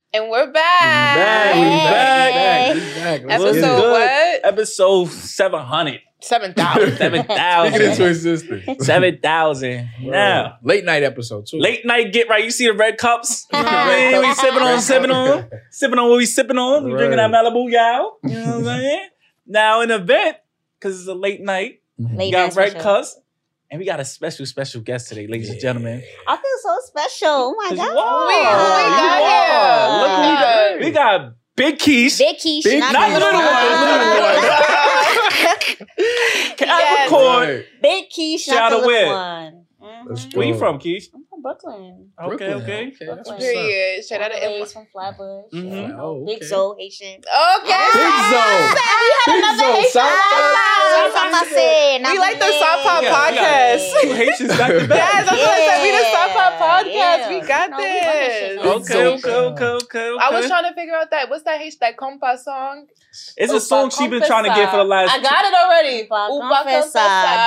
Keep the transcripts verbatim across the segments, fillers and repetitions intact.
And we're back. Back, we back. We back. Let's Episode get it. what? Episode seven hundred. Seven thousand. Seven Speaking into thousand. existence. Seven thousand. Now, Late night episode too. late night get right. You see the red cups? You know what I mean? We sipping on, sipping on, sipping on what we sipping on. We drinking that Right. Malibu, y'all. You know what I'm saying? Now, in the event, because it's a late night, Mhm. we Late got night red special. cups, and we got a special, special guest today, ladies and gentlemen. I feel so special. Oh my 'Cause god. wow, we got you here? are. Look who we got. We got Big Keish. Big Keish, Big not, Not the the little one. Can I Yes. record? Right. Big Keish, Shout not the out little where? one. Let's Mhm. go. Where you from, Keish? I'm from Brooklyn. Okay, Brooklyn. okay. Okay, that's what's up. Period. Straight out of Raised Illinois. from Flatbush. Mhm. Oh, Big okay. Zoe, Haitian. Okay. Big Zone. Big Zone. South That's what I said. We like the South Pop Yeah, we got podcast. Two Haitians back to Yes, back. that's what I said. We the South Pop Yeah, podcast. We yeah. got No, we run that this. shit. Okay, okay, okay, okay, okay. I was trying to figure out that. What's that Haitian, that compa song? It's a song she been trying to get for the last. I got it already. Upa Upa confessa. confessa.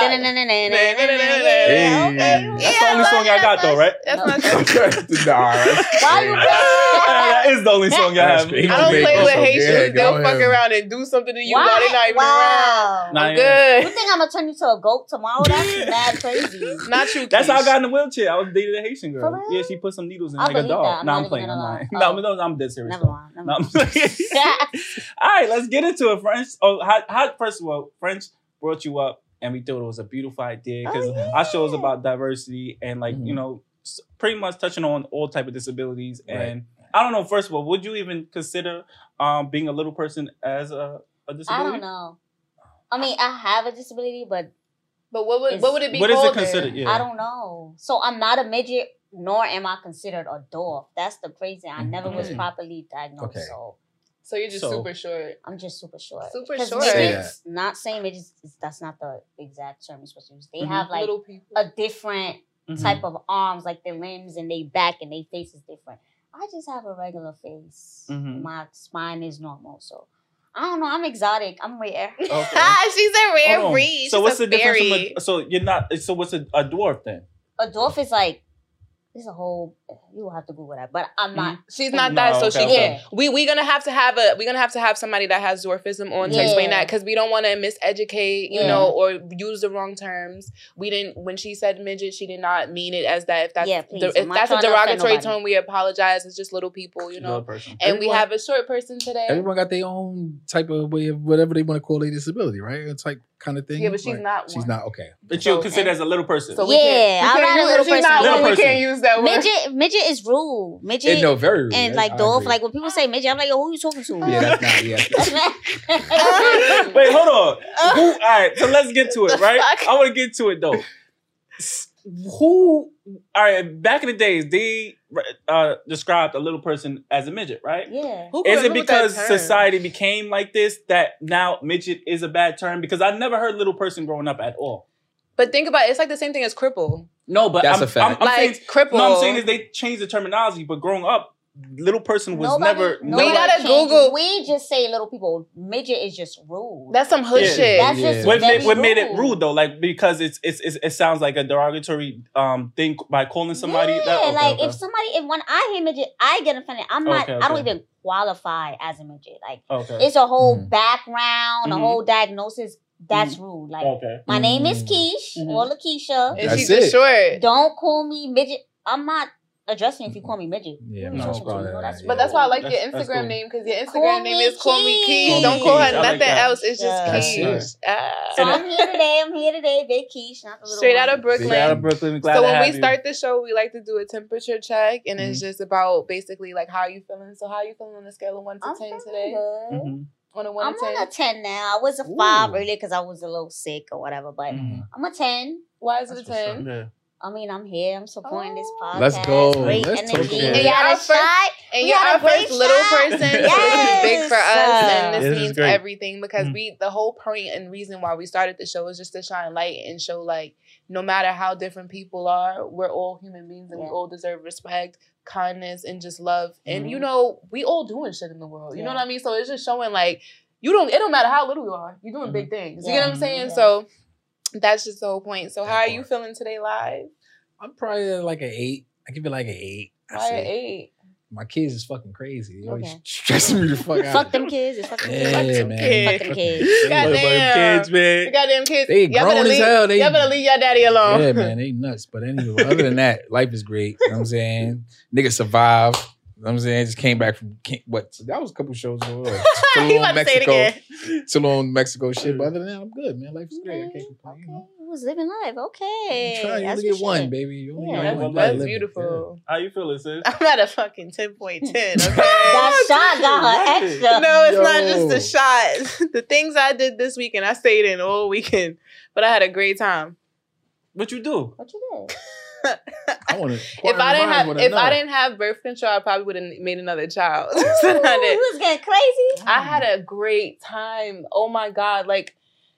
Hey. Yeah, That's the only song I got though, right? That's No. not Nah, that's- Why you That is the only song I That's have. great. I don't Make play us with so Haitians. good. They'll Go fuck ahead. around and do something to you Why? while they're not even wow. Nah, around. I'm yeah. You good. think I'm gonna turn you to a goat tomorrow? That's mad crazy. Not you. That's how I Keish. got in the wheelchair. I was dating a Haitian girl. For real? Yeah, she put some needles in I like a believe dog. that. I'm No, not I'm even playing. I'm gonna lying. lie. No, Oh. no, I'm dead serious. Never though. mind. Never No, I'm mind. All right, let's get into it, French. Oh, how, how, first of all, French brought you up, and we thought it was a beautiful idea because Oh, yeah. our show is about diversity and, like, Mhm. you know, s- pretty much touching on all type of disabilities. Right. And I don't know. First of all, would you even consider um, being a little person as a, a I disability? don't know. I mean, I have a disability, but But what would It's- what would it be What is called it considered? then? Yeah. I don't know. So I'm not a midget, nor am I considered a dwarf. That's the crazy. I never was Mhm. properly diagnosed, Okay. so So you're just So- super short. I'm just super short. Super 'Cause short. Say midgets, not saying midgets. is- That's not the exact term you're supposed to use. They Mhm. have like Little people. a different Mhm. type of arms, like their limbs and their back and their face is different. I just have a regular face. Mhm. My spine is normal, so I don't know. I'm exotic. I'm rare. Okay. She's a rare Hold on. breed. So She's what's a the difference? fairy. From a, so you're not. So what's a, a dwarf then? A dwarf is like this is a whole. You will have to Google that, but I'm not. She's not No, that, so okay, she okay. can. We we gonna have to have a we gonna have to have somebody that has dwarfism on to Yeah. explain that because we don't want to miseducate, you Yeah. know, or use the wrong terms. We didn't when she said midget, she did not mean it as that. If that's Yeah, please. the, I'm if not that's a trying to offend derogatory nobody. tone, we apologize. It's just little people, you She's a know. little person. And we Everyone- have a short person today. Everyone got their own type of way of whatever they want to call a disability, right? A type kind of thing. Yeah, but she's Like, not She's one. not okay. But you So- consider as a little person. So we Yeah, can't, we I'm can't not a use, little if she's person. not Little one, we person. can't use that word. Midget, midget is rude. Midget Yeah, no, very rude. and I- like I dwarf. agree. Like when people say midget, I'm like, yo, who you talking to? Yeah, that's not. Yeah, That's not- Wait, hold on. Who, all right, so let's get to it, right? I want to get to it though. S- Who? All right, back in the days, they uh, described a little person as a midget, right? yeah. Who Is could it remove that because term? society became like this that now midget is a bad term? Because I never heard little person growing up at all. But think about it, it's like the same thing as cripple. No, but That's I'm, a fact. I'm, I'm like saying, cripple. no, I'm saying is they changed the terminology, but growing up, little person was Nobody- never. nobody We gotta changes. Google- We just say little people. Midget is just rude. That's some hood Yeah. shit. That's Yeah. just What made, very what made it rude. rude though? Like because it's, it's it's it sounds like a derogatory um thing by calling somebody yeah, that. Okay, like okay. if somebody, if when I hear midget, I get offended. I'm not. Okay, I don't okay. even qualify as a midget. Like okay. it's a whole Mhm. background, Mhm. a whole diagnosis. That's rude. Like Okay. my name is Mm. Keish Mhm. or Lakeisha. And That's she's just it. short. Don't call me midget. I'm not addressing if you call me midget. Yeah, Who no, you talking to? probably You know, not. that's But that's why I like That's- your that's Instagram cool. name because your Instagram Call name me is Call Me Keish. Keish. Don't call Keish. her I like nothing that. else. It's just Yeah. Keish. Ah. So I'm here today. I'm here today. Big Keish, not the little Straight one. out of Brooklyn. Straight out of Brooklyn. Glad So to when have we you. start the show, we like to do a temperature check, and it's Mhm. just about basically like how you feeling. So how you feeling on a scale of one to I'm ten feeling today? good. Mhm. On a one I'm to ten. on a ten now. I was a five Ooh. earlier because I was a little sick or whatever, but Mhm. I'm a ten. Why is it a That's what's up. ten? Yeah. I mean, I'm here. I'm supporting this Oh. podcast. Let's go. Great Let's talk energy. about We it. got Our a first- shot. And We you're had our a great first little shot. person, so this is big for us, and This this is means great. everything because Mhm. we the whole point and reason why we started the show is just to shine light and show like no matter how different people are, we're all human beings and we Yeah. all deserve respect, kindness, and just love. And Mhm. you know, we all doing shit in the world. You know Yeah. what I mean? So it's just showing like you don't. It don't matter how little you are. You're doing big things. You Yeah. get what I'm saying? Yeah. So that's just the whole point. So how are That you part. feeling today live? I'm probably like an eight. I give it like an eight. I Why say. an eight? my kids is fucking crazy. They always Okay. stressing me the fuck out. Fuck them kids. It's fucking Yeah, fuck them man. kids. Fuck them kids. Goddamn. kids, man. The goddamn kids. They Y'all grown better as leave- hell. They- Y'all better leave your daddy alone. Yeah, man, they nuts. But anyway, other than that, life is great. You know what I'm saying? Nigga survived. You know what I'm saying? Just came back from King- what? That was a couple shows ago. Like, He Tulum, about to say it Mexico. again. Tulum, Mexico shit. But other than that, I'm good, man. Life is great. I Okay, can't complain. You okay. know? You was living life. Okay. Try, you That's only get your one, shit. baby. You only Yeah. get one. That's You gotta That's live it. beautiful. How you feeling, sis? I'm at a fucking ten point ten. Okay. That shot got her Nothing. extra. No, it's not Yo. just the shot. The things I did this weekend, I stayed in all weekend, but I had a great time. What you do? What you did? I wanna If I didn't have, if I didn't have birth control, I probably would have made another child. Ooh, So I did. you was getting crazy. I had a great time. Oh my god! Like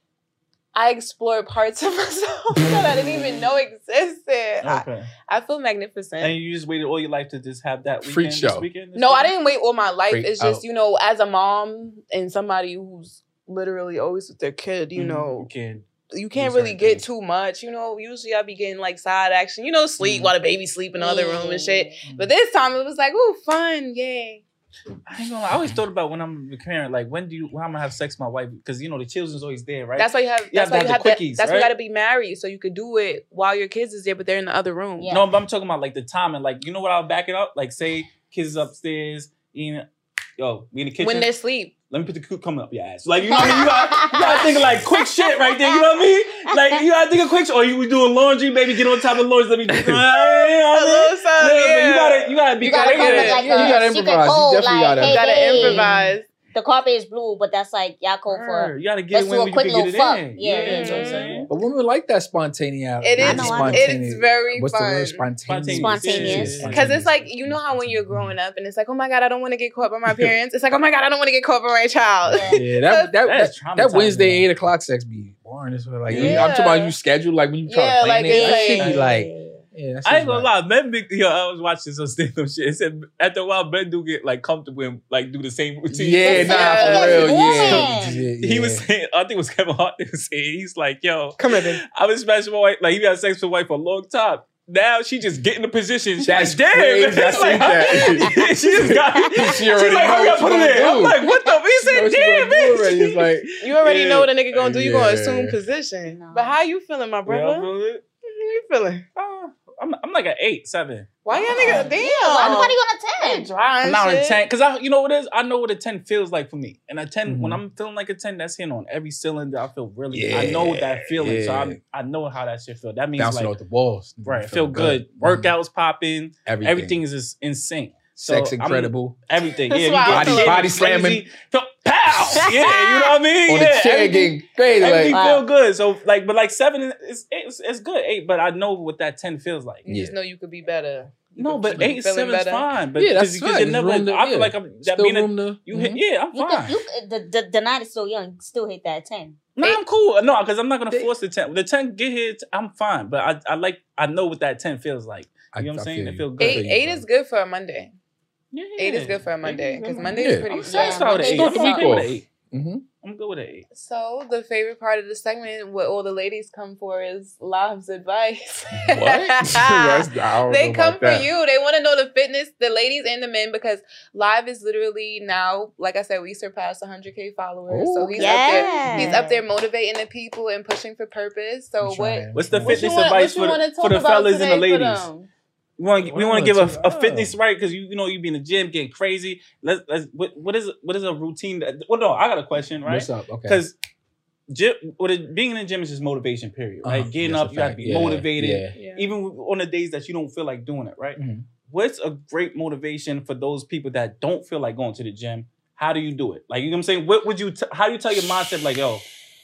I explored parts of myself that I didn't even know existed. I, Okay. I feel magnificent. And you just waited all your life to just have that Freak weekend show. this weekend? This No, I weekend? didn't wait all my life. Freak It's just, out. you know, as a mom and somebody who's literally always with their kid, you Mhm. know, You can't. you can't Do really certain get things. too much. You know, usually I be getting like side action, you know, sleep Mhm. while the baby sleep in the other room and shit. Mm. But this time it was like, ooh, fun, yay. I ain't gonna lie. I always thought about when I'm a parent, like when do you, when I'm gonna have sex with my wife? Because you know the children's always there, right? That's why you have. You That's have why to you have have the to. quickies, That's why you right? got to be married so you could do it while your kids is there, but they're in the other room. Yeah. No, but I'm talking about like the time and like you know what I'll back it up. Like say kids is upstairs, eating, yo, we in the kitchen. When they're asleep. Let me put the cook coming up your ass. Like you know what I mean? You got you gotta think of like quick shit right there. You know what I mean? Like you gotta think of quick shit. Or you we doing laundry, baby, get on top of laundry. Let me. You know what I A mean? little something, Yeah, but yeah. you gotta you gotta be You gotta creative. come It's with like Yeah, you a gotta secret improvise. You code, definitely like, gotta- hey, You gotta hey, improvise. The carpet is blue, but that's like y'all code for. You gotta get Let's it do a when you quick can get little it fuck. in. Yeah, Yeah, yeah, you know what I'm yeah. saying? But women like that spontaneity. It I is. know, I know. Spontaneity. It's very What's the fun. word? Spontaneous. Spontaneous. Yeah, Because it's like, you know how when you're growing up and it's like, oh my God, I don't want to get caught by my parents. It's like, oh my God, I don't want to get caught by my child. Yeah. Yeah, that that That's that, that traumatizing, Wednesday man. eight o'clock sex be boring. It's like Yeah. I'm talking about you schedule like when you try Yeah, to plan like, it. it's That shit like- be like, yeah, that I shit's ain't gonna like- lie, men big yo, I was watching some stand-up shit. It said after a while, men do get like comfortable and like do the same routine. Yeah, That's nah, it. for real, That's yeah. woman. yeah. He was saying, I think it was Kevin Hart that was saying, he's like, yo, Come here, baby. I've been smashing my wife, like he had sex with my wife for a long time. Now she just get in the position. She's That's like, damn. crazy. I It's like, seen that. she just got She already she's like, know hurry what up, she put it gonna in. I'm do. like, what the? He You said, know what she damn, gonna do already. bitch. It's like, You already Yeah. know what a nigga gonna do. You gonna Yeah. assume position. No. But how you feeling, my Yeah, I brother? feel it. How you feeling? Uh, I'm, I'm like an eight, seven. Why y'all Yeah. nigga? Damn. Why the fuck you on a ten? Dry I'm and not a shit. ten because I, you know what it is. I know what a ten feels like for me, and a ten Mhm. when I'm feeling like a ten, that's hitting on every cylinder. I feel really. Yeah, I know that feeling, so yeah. I'm, I know how that shit feel. That means bouncing like off the walls. right, feel good. Mhm. Workouts popping, Everything. everything is just in sync. So Sex I'm- incredible. Everything, That's yeah. why I you get feel shit like- body slamming. crazy, feel- Pow! Yeah, you know what I mean. On yeah, the chair everything- getting crazy. Everything Like, Wow. feel good. So like, but like seven is it's, it's good. Eight, but I know what that ten feels like. You just Yeah. know you could be better. You No, could but be eight, feeling seven is better. fine. But Yeah, that's because fine. you're There's never. room to- I feel yeah. like I'm that still being a, room to. you Mhm. hit. Yeah, I'm You fine. can, you can- the, the the night is still young. You can still hit that ten. No, I'm cool. No, because I'm not gonna They- force the ten. The ten get here. I'm fine, but I, I like. I know what that ten feels like. I- You know what I'm I saying? feel It you. feel good. I Eight, feel you, eight bro. is good for a Monday. Yeah, Eight is good for a Monday because Monday Yeah. is pretty. I'm Yeah, satisfied with an eight. Monday I'm is okay good. with an eight. Mhm. I'm good with an eight. So the favorite part of the segment, what all the ladies come for, is Lav's advice. What? That's- I don't They know come about for that. you. They want to know the fitness, the ladies and the men, because Live is literally now, like I said, we surpassed one hundred K followers. so Ooh. he's up there. Yeah. He's up there motivating the people and pushing for purpose. So I'm what? trying. What's the What What you fitness want, advice what you for wanna the, talk for the about fellas and the today for ladies? them? We want we Wow, want to give a, too- a wow. fitness right because you you know you be in the gym getting crazy. Let's let's what, what is what is a routine? That, well, no, I got a question, right? What's up? Okay. Because gym, what it, being in the gym is just motivation. Period. Right? Uh-huh. Getting That's up, a you got to fact. be Yeah, motivated. yeah. Yeah. Even on the days that you don't feel like doing it, right? Mhm. What's a great motivation for those people that don't feel like going to the gym? How do you do it? Like, you know what I'm saying? What would you, t- how do you tell your mindset, like, yo,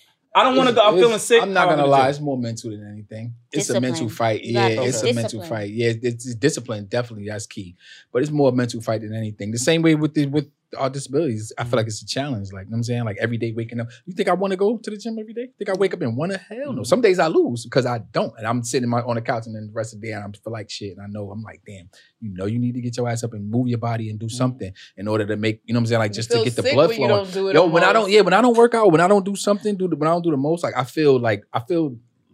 I don't want to go, I'm It's- feeling sick. I'm not I gonna wanna lie, do it's more mental than anything. It's Discipline. a mental fight. You Yeah, gotta it's be a mental disciplined. fight. Yeah, it's, it's discipline. Definitely, that's key. But it's more a mental fight than anything. The same way with the with our disabilities. I feel like it's a challenge. Like, you know what I'm saying? Like every day waking up. You think I want to go to the gym every day? Think I wake up and want to? Hell no. Some days I lose because I don't. And I'm sitting my, on the couch and then the rest of the day I feel like shit. And I know I'm like, damn, you know you need to get your ass up and move your body and do something in order to make, you know what I'm saying? Like You just to feel get the sick blood when you flowing. don't do it Yo, when I almost. don't, yeah, when I don't work out, when I don't do something, do the, when I don't do the most, like I feel like I feel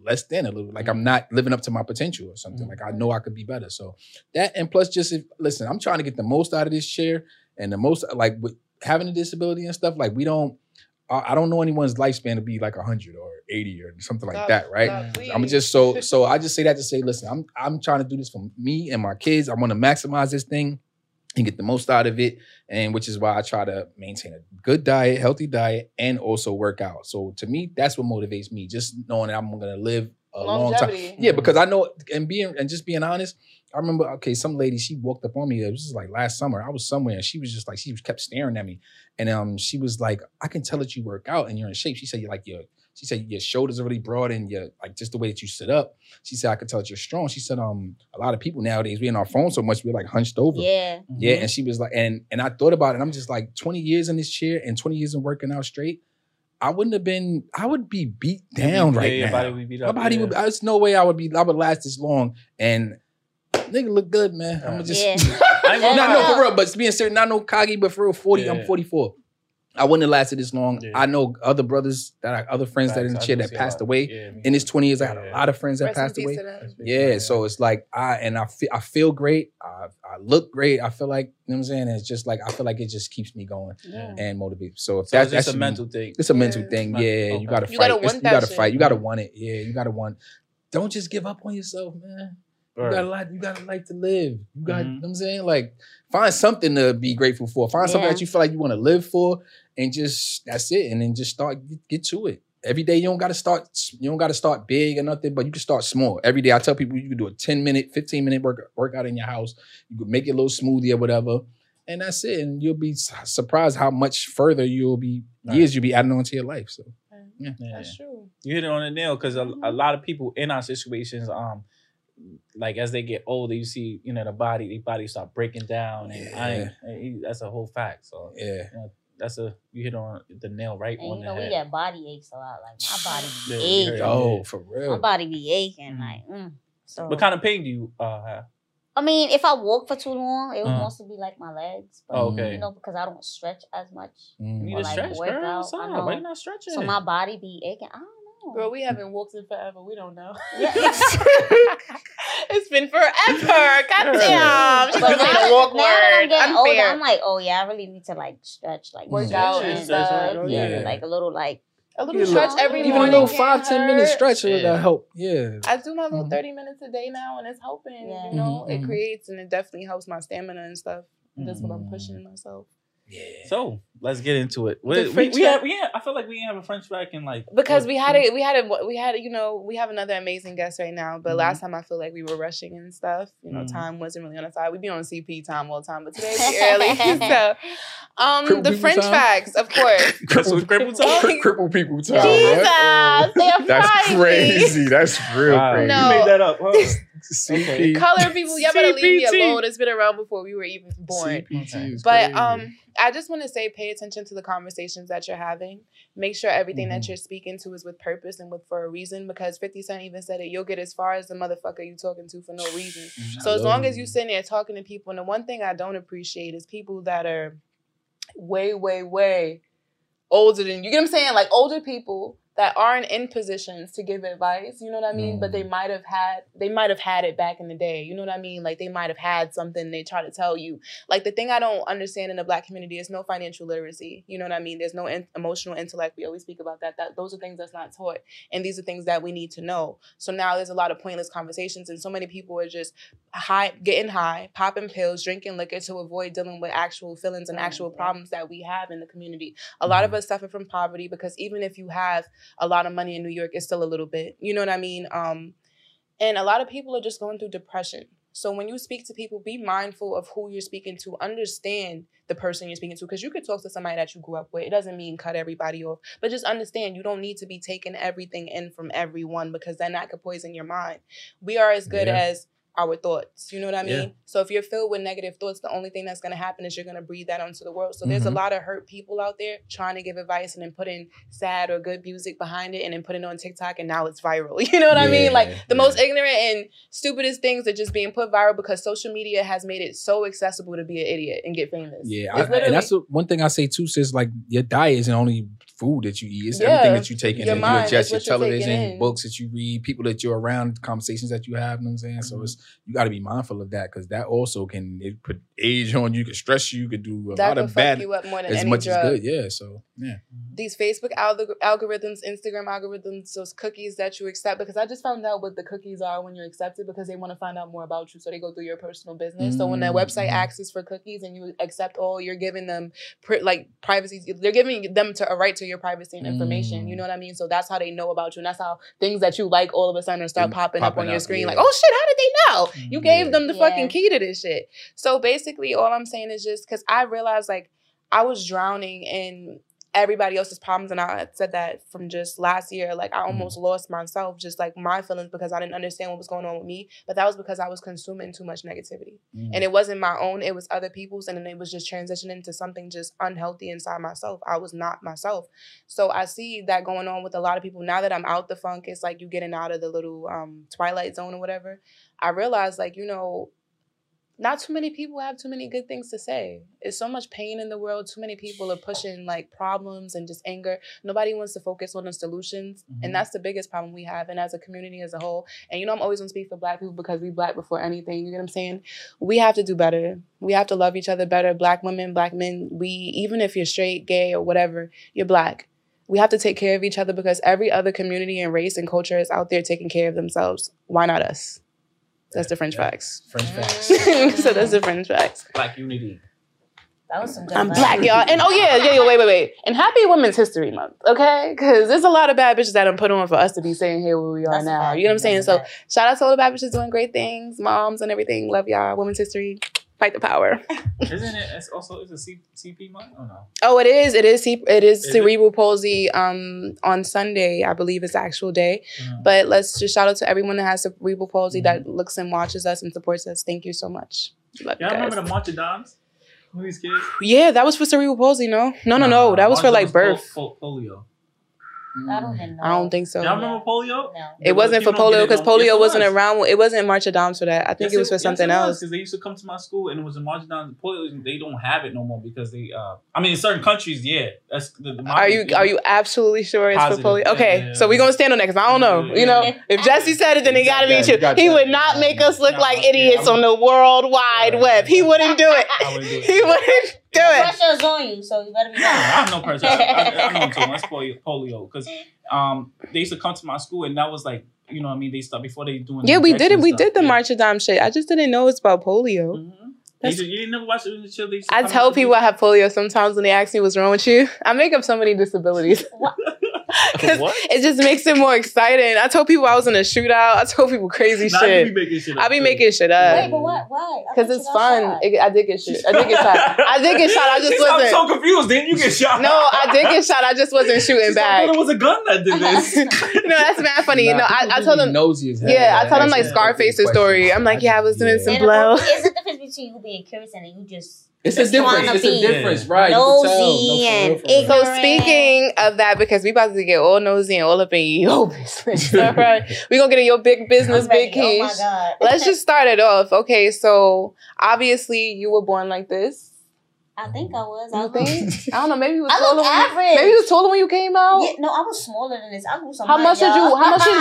less than a little. Like I'm not living up to my potential or something. Mm-hmm. Like I know I could be better. So that, and plus just, if, listen, I'm trying to get the most out of this chair and the most, like with having a disability and stuff, like we don't, I, I don't know anyone's lifespan to be like one hundred or eighty or something like God, that, right? God, I'm just so, so I just say that to say, listen, I'm I'm trying to do this for me and my kids. I want to maximize this thing and get the most out of it. And which is why I try to maintain a good diet, healthy diet, and also work out. So to me, that's what motivates me. Just knowing that I'm going to live a long time. Yeah, because I know, and being, and just being honest, I remember, okay, some lady, she walked up on me. It was just like last summer. I was somewhere and she was just like, she kept staring at me. And um, she was like, I can tell that you work out and you're in shape. She said, you're like, your, she said, your shoulders are really broad and you're like, just the way that you sit up. She said, I could tell that you're strong. She said, um, a lot of people nowadays, we in our phone so much, we're like hunched over. Yeah. Yeah. And she was like, and and I thought about it and I'm just like, twenty years in this chair and twenty years in working out straight, I wouldn't have been, I would be beat down yeah, right your now. body would be beat up. My body yeah. would, there's no way I would be, I would last this long. And nigga look good, man. I'm just, Yeah. I ain't gonna not lie. no for real, but being certain, not no cocky, but for real, forty, Yeah. I'm forty-four. I wouldn't have lasted this long. Yeah. I know other brothers that I, other friends that are in the Facts, I chair do that see a passed lot. away. Yeah, me In this too. twenty years, I had Yeah. a lot of friends that Rest in passed peace away. to them. Yeah, so it's like I and I feel I feel great. I I look great. I feel like, you know what I'm saying? And it's just like I feel like it just keeps me going Yeah. and motivates. So if So that's it's just that's a mental thing. it's a mental Yeah. thing. Mental- Yeah, okay. you gotta You fight. gotta It's- want you gotta that fight. shit. You gotta want it. Yeah, you gotta want. Don't just give up on yourself, man. You Right. got a lot. You got a life to live. You got. Mhm. You know what I'm saying, like, find something to be grateful for. Find something Yeah. that you feel like you want to live for, and just that's it. And then just start get, get to it. Every day you don't got to start. You don't got to start big or nothing, but you can start small. Every day I tell people you can do a ten minute, fifteen minute work, workout in your house. You can make it a little smoothie or whatever, and that's it. And you'll be su- surprised how much further you'll be Right. years you'll be adding on to your life. So Yeah. That's true. You hit it on the nail because a, a lot of people in our situations, um, like as they get older, you see, you know, the body, the body start breaking down, and I ain't, and that's a whole fact. So yeah. you know, that's a you hit on the nail right And on you the know, we head. get body aches a lot. Like my body be Yeah, we aching. heard. Oh, for My real. body be aching. Mhm. Like, mm. So What kind of pain do you uh, have? I mean, if I walk for too long, it would Uh-huh. mostly be like my legs. But, Oh, okay. You know, because I don't stretch as much. Mm. You need Or to like stretch, work girl. out, What's I up? know. Why you not stretching? So my body be aching. I don't know. Girl, we haven't walked in forever. We don't know. Yeah. It's been forever. Goddamn. She But doesn't now, even walk now that I'm word. getting older, Unfair. I'm like, oh yeah, I really need to like stretch, like Work stretch out and and stuff. stuff. Yeah, Yeah. like a little like A little Even stretch little- every even a morning. Even a little can't five, ten minute hurt. stretch will Yeah. help. Yeah. I do my little Mhm. thirty minutes a day now, and it's helping. Yeah. You know, Mhm, it mhm. creates and it definitely helps my stamina and stuff. That's what I'm Mhm. pushing myself. Yeah. So let's get into it. The We, we, French we, fry- have, we have, I feel like we didn't have a French fry in like Because what, we had it, we had it, we had it, you know, we have another amazing guest right now. But Mhm. last time I feel like we were rushing and stuff. You know, Mhm. time wasn't really on our side. We be on C P time all the time, but today we early. So, um, Cripple the people French time? facts, of course. Cripple, cripple time? Cri- cripple people time. Jesus, right? they're That's fighting. crazy. That's real Wow, crazy. No. You made that up, huh? C P. Okay. Color people, y'all better leave me C P T. alone. It's been around before we were even born. C P T is But crazy. um, I just want to say, pay attention to the conversations that you're having. Make sure everything that Mhm. you're speaking to is with purpose and with for a reason. Because fifty Cent even said it, you'll get as far as the motherfucker you talking to for no reason. So as long as you sitting there talking to people, and the one thing I don't appreciate is people that are way, way, way older than you. You get what I'm saying? Like older people that aren't in positions to give advice, you know what I mean? Mm. But they might have had they might have had it back in the day. You know what I mean? Like they might have had something they try to tell you. Like the thing I don't understand in the Black community is no financial literacy. You know what I mean? There's no in- emotional intellect. We always speak about that. That those are things that's not taught, and these are things that we need to know. So now there's a lot of pointless conversations, and so many people are just high, getting high, popping pills, drinking liquor to avoid dealing with actual feelings and actual problems that we have in the community. A lot of us suffer from poverty because even if you have a lot of money in New York, it's still a little bit. You know what I mean? Um, and a lot of people are just going through depression. So when you speak to people, be mindful of who you're speaking to. Understand the person you're speaking to, because you could talk to somebody that you grew up with. It doesn't mean cut everybody off, but just understand you don't need to be taking everything in from everyone, because then that could poison your mind. We are as good Yeah. as our thoughts. You know what I mean? Yeah. So if you're filled with negative thoughts, the only thing that's going to happen is you're going to breathe that onto the world. So there's a Mhm. lot of hurt people out there trying to give advice and then putting sad or good music behind it and then putting it on TikTok, and now it's viral. You know what I mean? Like Yeah, the yeah. most ignorant and stupidest things are just being put viral because social media has made it so accessible to be an idiot and get famous. Yeah, It's I, literally- and that's the one thing I say too, sis. Like your diet isn't only food that you eat. It's Yeah. everything that you take in. Your You mind adjust is your what you're taking television, in. books that you read, people that you're around, conversations that you have. You know what I'm saying? So it's you got to be mindful of that because that also can it put age on you, can stress you, could do a That lot could of fuck bad you up more than as any much drug. as good. Yeah. So yeah. These Facebook alg- algorithms, Instagram algorithms, those cookies that you accept, because I just found out what the cookies are when you accept it because they want to find out more about you. So they go through your personal business. So when the website Mhm. asks for cookies and you accept all, you're giving them pri- like privacy. They're giving them to a right to your privacy and information. You know what I mean? So that's how they know about you. And that's how things that you like all of a sudden start They popping, up popping on your up, screen. yeah. Like, oh shit, how did they know? You gave Yeah. them the Yeah. fucking key to this shit. So basically all I'm saying is just because I realized like I was drowning in everybody else's problems, and I said that from just last year. Like I almost lost myself, just like my feelings, because I didn't understand what was going on with me. But that was because I was consuming too much negativity, Mm. and it wasn't my own; it was other people's, and then it was just transitioning to something just unhealthy inside myself. I was not myself, so I see that going on with a lot of people now that I'm out the funk. It's like you getting out of the little um, twilight zone or whatever. I realized, like you know. Not too many people have too many good things to say. There's so much pain in the world. Too many people are pushing like problems and just anger. Nobody wants to focus on the solutions. Mhm. And that's the biggest problem we have. And as a community as a whole, and you know, I'm always going to speak for Black people because we Black before anything. You get what I'm saying? We have to do better. We have to love each other better. Black women, Black men. We, even if you're straight, gay, or whatever, you're Black. We have to take care of each other because every other community and race and culture is out there taking care of themselves. Why not us? That's the French Yeah. facts. French facts. So that's the French facts. Black unity. That was some good I'm advice. Black, y'all. And oh yeah, yeah, yeah, wait, wait, wait. And happy Women's History Month, okay? Because there's a lot of bad bitches that I'm put on for us to be saying here where we are That's a now. fact. You know what I'm saying? That's So a fact. shout out to all the bad bitches doing great things, moms and everything. Love y'all. Women's History. Fight the power. Isn't it? It's also is a C- CP month? Oh no. Oh, it is. It is. ce- It is, Is it? cerebral palsy. Um, on Sunday, I believe is the actual day. Mhm. But let's just shout out to everyone that has cerebral palsy Mhm. that looks and watches us and supports us. Thank you so much. Love you Y'all guys. remember the March of Dimes? Who these kids? Yeah, that was for cerebral palsy. No, no, no, no. Nah, That was for March like of Dimes birth. pol- pol- polio. I don't even know. I don't think so. Y'all remember polio? No. It wasn't for People don't polio get it because no- yes, polio it wasn't was. around. It wasn't March of Dimes for that. I think Yes, it was for yes, something it was, else. because they used to come to my school and it was a March of Dimes. Polio, they don't have it no more because they. Uh, I mean, in certain countries, yeah. That's the, the Are you are you absolutely sure it's Positive. for polio? Yeah, Okay, yeah, yeah. so we're gonna stand on that because I don't know. Yeah, You know, yeah. if Jesse said it, then it You gotta got be that, true. you got He that. would not make us look No, like yeah, idiots I'm- on the World Wide Yeah, Web. He yeah. wouldn't do it. I wouldn't do it. He wouldn't do The it. pressure is on you, so you better be No, I nice. have no pressure. I, I, I know I'm talking. That's polio. polio. Because um, they used to come to my school, and that was like, you know what I mean? They start before they doing. Yeah, we did it. We injections did the stuff. Yeah. March of Dimes shit. I just didn't know it's about polio. Mhm. You, That's- did- you didn't never watch it in the chill. They used to I come tell to the people I have polio sometimes when they ask me what's wrong with you. I make up so many disabilities. Because What? it just makes it more exciting. I told people I was in a shootout. I told people crazy Nah, you shit. be making shit up, I be too. making shit Wait, up. but what? Why? I Because thought it's you got fun. shot. It, I did get shit. I did get shot. I did get shot. I just She said, I'm wasn't. so confused. Didn't you get shot? No, I did get shot. I just wasn't shooting She said, I back. thought it was a gun that did this. No, that's mad funny. Nah, no, I, people I do told be them. nosy as hell. Yeah, I told him like Yeah. Scarface's story. I'm like, yeah, I was doing some And blow. the- It's the difference between you being curious and you just. It's a Just difference. wanna It's a be difference, right? You can tell. nosy No, for real, and for real. ignorant. So speaking of that, because we about to get all nosy and all up in your business, all right? We gonna get in your big business, I'm big ready. Oh my quiche. God. Let's just start it off. Okay, so obviously you were born like this. I think I was. I You was. think? I don't know. Maybe you was I taller. look When you, average. maybe you was taller when you came out. Yeah, no, I was smaller than this. I grew some How height, much did you? y'all. How much did?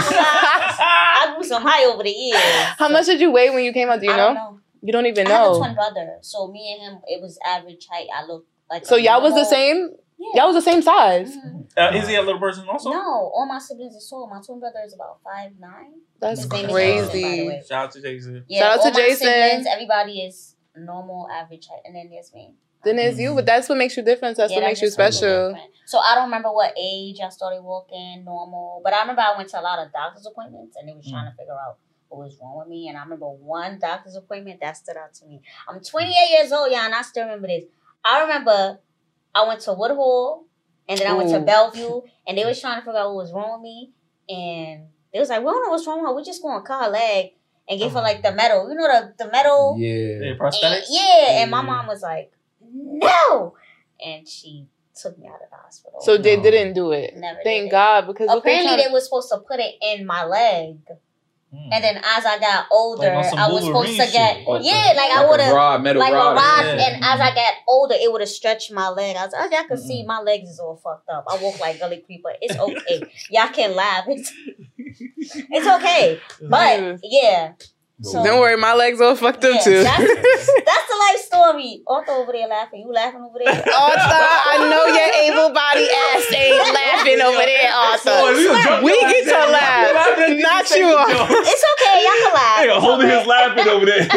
I grew some height over the years. How much did you weigh when you came out? Do you I know? don't know. You don't even I have a know. twin brother, so me and him, it was average height. I look like. So a y'all was the normal- same. Yeah. Y'all was the same size. Mhm. Uh, is he a little person also? No, all my siblings is tall. My twin brother is about five nine. That's His name is Jason, by the crazy. way. Shout out to Jason. Yeah, Shout out all to my Jason. siblings, everybody is normal, average height, and then there's me. Then it's you, but that's what makes you different. That's Yeah, what that makes you just makes me special. different. So I don't remember what age I started walking normal, but I remember I went to a lot of doctor's appointments, and they was trying to figure out what was wrong with me. And I remember one doctor's appointment that stood out to me. I'm twenty-eight years old, yeah, and I still remember this. I remember I went to Woodhull, and then I went to Ooh. Bellevue, and they was trying to figure out what was wrong with me, and they was like, "We don't know what's wrong with her. We just going to cut her leg and give her like the metal, you know, the the metal." Yeah. Yeah, And, prosthetics. yeah, and my Yeah. mom was like, "No," and she took me out of the hospital. So they No. didn't do it. Never Thank did it. God, because what they Apparently, tryna- they were supposed to put it in my leg, Mm. And then as I got older, Like on some I was supposed to Wolverine get shit. Like yeah, like, I like would a have rod, metal like rod. a rod. Yeah. And as I got older, it would have stretched my leg. I was, as y'all can see, Mm-mm. my legs is all fucked up. I walk like Gully Creeper. It's okay. Y'all can laugh. It's it's okay. But yeah. So, Don't worry, my legs all fucked up yeah, too. That's, that's the life story. Arthur over there laughing. You laughing over there? Arthur, I know your able-bodied ass ain't laughing over there, Arthur. We get to laugh, not you. It's okay. Y'all can laugh. Hey, It's holding okay. his laughing over there.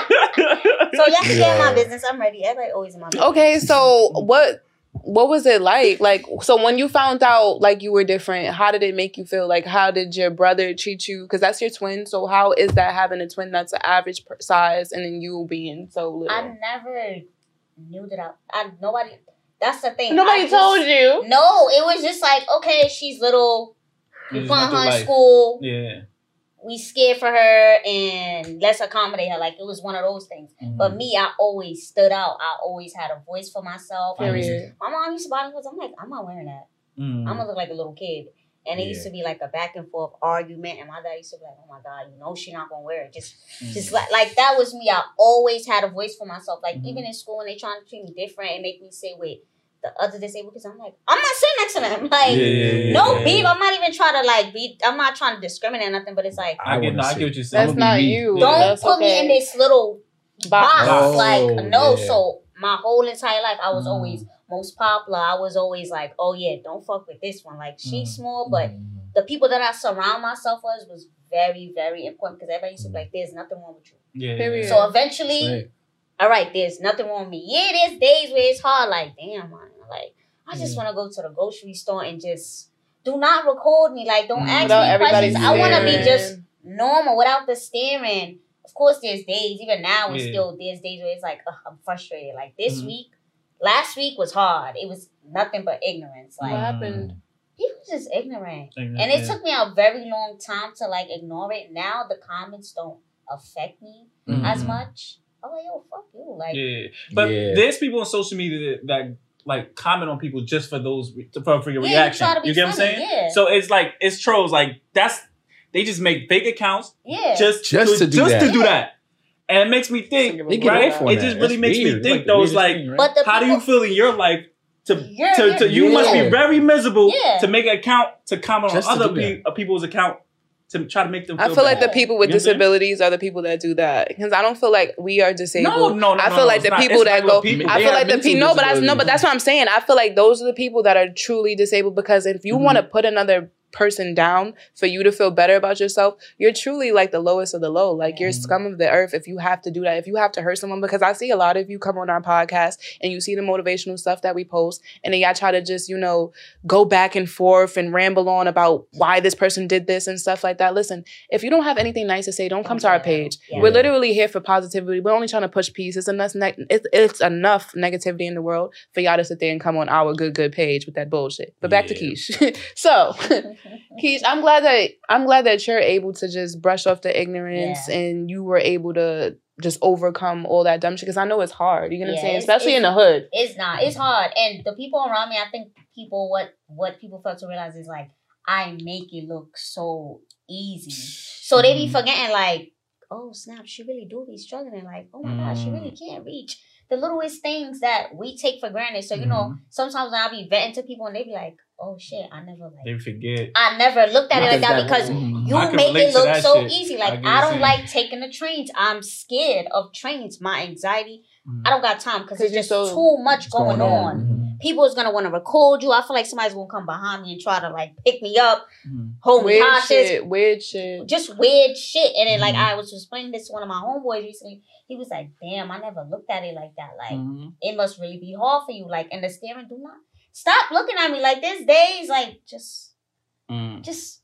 So y'all can get in my Yeah. business. I'm ready. Everybody always in my business. Okay, so what what was it like? Like, so when you found out like you were different, how did it make you feel? Like, how did your brother treat you? Because that's your twin. So how is that having a twin that's an average per- size and then you being so little? I never knew that I, I nobody. That's the thing. Nobody I just- told you. No, it was just like, okay, she's little. We You put just went her in through life. school. Yeah. We scared for her and let's accommodate her. Like it was one of those things. Mm-hmm. But me, I always stood out. I always had a voice for myself. Period. My mom used to buy me clothes. I'm like, I'm not wearing that. Mm. I'm gonna look like a little kid. And it used Yeah. to be like a back and forth argument. And my dad used to be like, oh my God, you know she's not gonna wear it. Just Mm. just like like that was me. I always had a voice for myself. Like Mhm. even in school when they trying to treat me different and make me say, wait, the other disabled kids, I'm like, I'm not sitting next to them. Like, Yeah, yeah, yeah, no yeah. beef. I'm not even trying to like be I'm not trying to discriminate or nothing, but it's like I get, no, I get what you're saying. That's I'ma be not me. you. Yeah. don't That's put me okay. in this little box. box. Oh, like, no, yeah. so my whole entire life I was Mm. always most popular. I was always like, oh yeah, don't fuck with this one. Like she's Mm. small, but the people that I surround myself with was very, very important because everybody used to be like, there's nothing wrong with you. Yeah. Period. So eventually, Right. all right, there's nothing wrong with me. Yeah, there's days where it's hard. Like, damn, man. Like, I just Mm. want to go to the grocery store and just do not record me. Like, don't Mm. ask Without me everybody questions. I want to be staring. just normal without the staring. Of course, there's days, even now, it's Yeah. still, there's days where it's like, ugh, I'm frustrated. Like, this Mhm. week, last week was hard. It was nothing but ignorance. What Like, happened? people just ignorant. Mm. And it Yeah. took me a very long time to like ignore it. Now the comments don't affect me Mhm. as much. I'm like, yo, fuck you. Like, Yeah, but Yeah. there's people on social media that, that like comment on people just for those for, for your yeah, you reaction. try to be You get what I'm funny, saying? Yeah. So it's like it's trolls. Like that's they just make fake accounts yeah. just Just to do just that. to do that, and it makes me think. They get Right? off on It that. just really That's makes me weird. think, It's the though, it's weirdest like, thing, right? but the How do people, you feel in your life to You're- to, to you're- you must be Yeah. very miserable Yeah. to make an account to comment Just on to other do that. pe- uh, people's account to try to make them. I Feel feel like bad. the people with You know what I'm saying? disabilities are the people that do that because I don't feel like we are disabled. No, no, no. I no, feel no, like it's the not. people It's that regular go. people. I They feel have like the mental people. No, but I no, disabilities. but that's what I'm saying. I feel like those are the people that are truly disabled because if you Mhm. want to put another person down for you to feel better about yourself, you're truly like the lowest of the low. Like you're Mhm. scum of the earth if you have to do that. If you have to hurt someone, because I see a lot of you come on our podcast and you see the motivational stuff that we post, and then y'all try to just you know go back and forth and ramble on about why this person did this and stuff like that. Listen, if you don't have anything nice to say, don't come to our page. Yeah. We're literally here for positivity. We're only trying to push peace. It's enough. Ne- it's, it's enough negativity in the world for y'all to sit there and come on our good good page with that bullshit. But back to Yeah. Keish. So, Keish, I'm glad that I'm glad that you're able to just brush off the ignorance Yeah. and you were able to just overcome all that dumb shit. Because I know it's hard. You know what I'm Yeah, saying? it's- Especially in the it's- hood. It's not. It's hard. And the people around me, I think people, what what people fail to realize is like, I make it look so easy. So they be Mhm. forgetting like, oh snap, she really do be struggling. Like, oh my God, she Mm. really can't reach the littlest things that we take for granted. So, you know, Mhm. sometimes when I be venting to people and they be like, oh shit, I never like, They forget. I never looked at it like that because Mhm. you I can make relate it to look that so shit. easy. I Like get what I, you're don't saying. like taking the trains. I'm scared of trains. My anxiety. Mhm. I don't got time because 'Cause it's you're just so- too much What's going, going on. on? Mhm. People is gonna want to record you. I feel like somebody's gonna come behind me and try to like pick me up, Mhm. hold me Weird hostage, shit. Weird shit. just weird shit. And then like Mhm. I was explaining this to one of my homeboys recently. He was like, "Damn, I never looked at it like that. Like Mhm. it must really be hard for you. Like and the staring, do not stop looking at me like this. Days like just." Mhm. just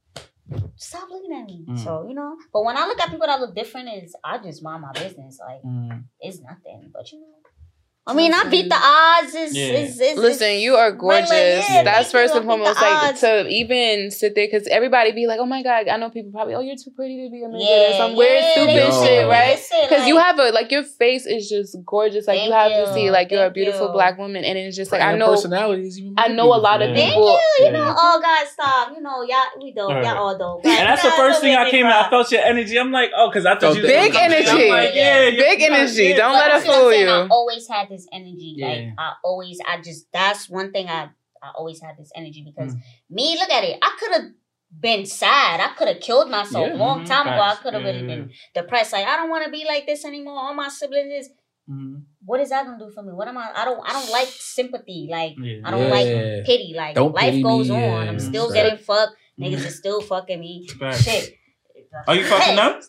stop looking at me. Mm. So, you know. But when I look at people that look different, is I just mind my business. Like Mhm. it's nothing. But you know, I mean, I beat the odds. It's, Yeah. it's, it's, Listen, you are gorgeous. yeah, That's thank you. first I and beat the foremost. Like odds. to even sit there, because everybody be like, "Oh my god," I know people probably, "Oh, you're too pretty to be a midget," Yeah, or some weird, yeah, stupid they shit, say- right? they say, Because you like- have a like your face is just gorgeous. Like you Thank have to see, you, like you're a thank beautiful you. black woman, and it's just like And I her know, personality is even I more know a lot of Yeah. Thank people. you. You Yeah. know, all guys stop. You know, y'all, we dope. Right. Y'all all dope. And that's the first thing I came in. I felt your energy. I'm like, oh, because I thought Felt you the Big I'm energy. like, yeah, you- Big you gotta- energy. yeah. Don't But let her that's what I'm fool saying, you. I always had this energy. Yeah. Like I always, I just that's one thing I I always had this energy because Mm. me, look at it. I could have been sad. I could have killed myself Yeah. a long Mhm. time ago. I Facts. could have Yeah, really yeah. been depressed. Like I don't want to be like this anymore. All my siblings is. Mhm. What is that gonna do for me? What am I? I don't. I don't like sympathy. Like Yeah. I don't Yeah. like pity. Like Don't life pity goes me, on. yeah. I'm still Right. getting fucked. Mhm. Niggas are still fucking me. Facts. Shit. Are you fucking up?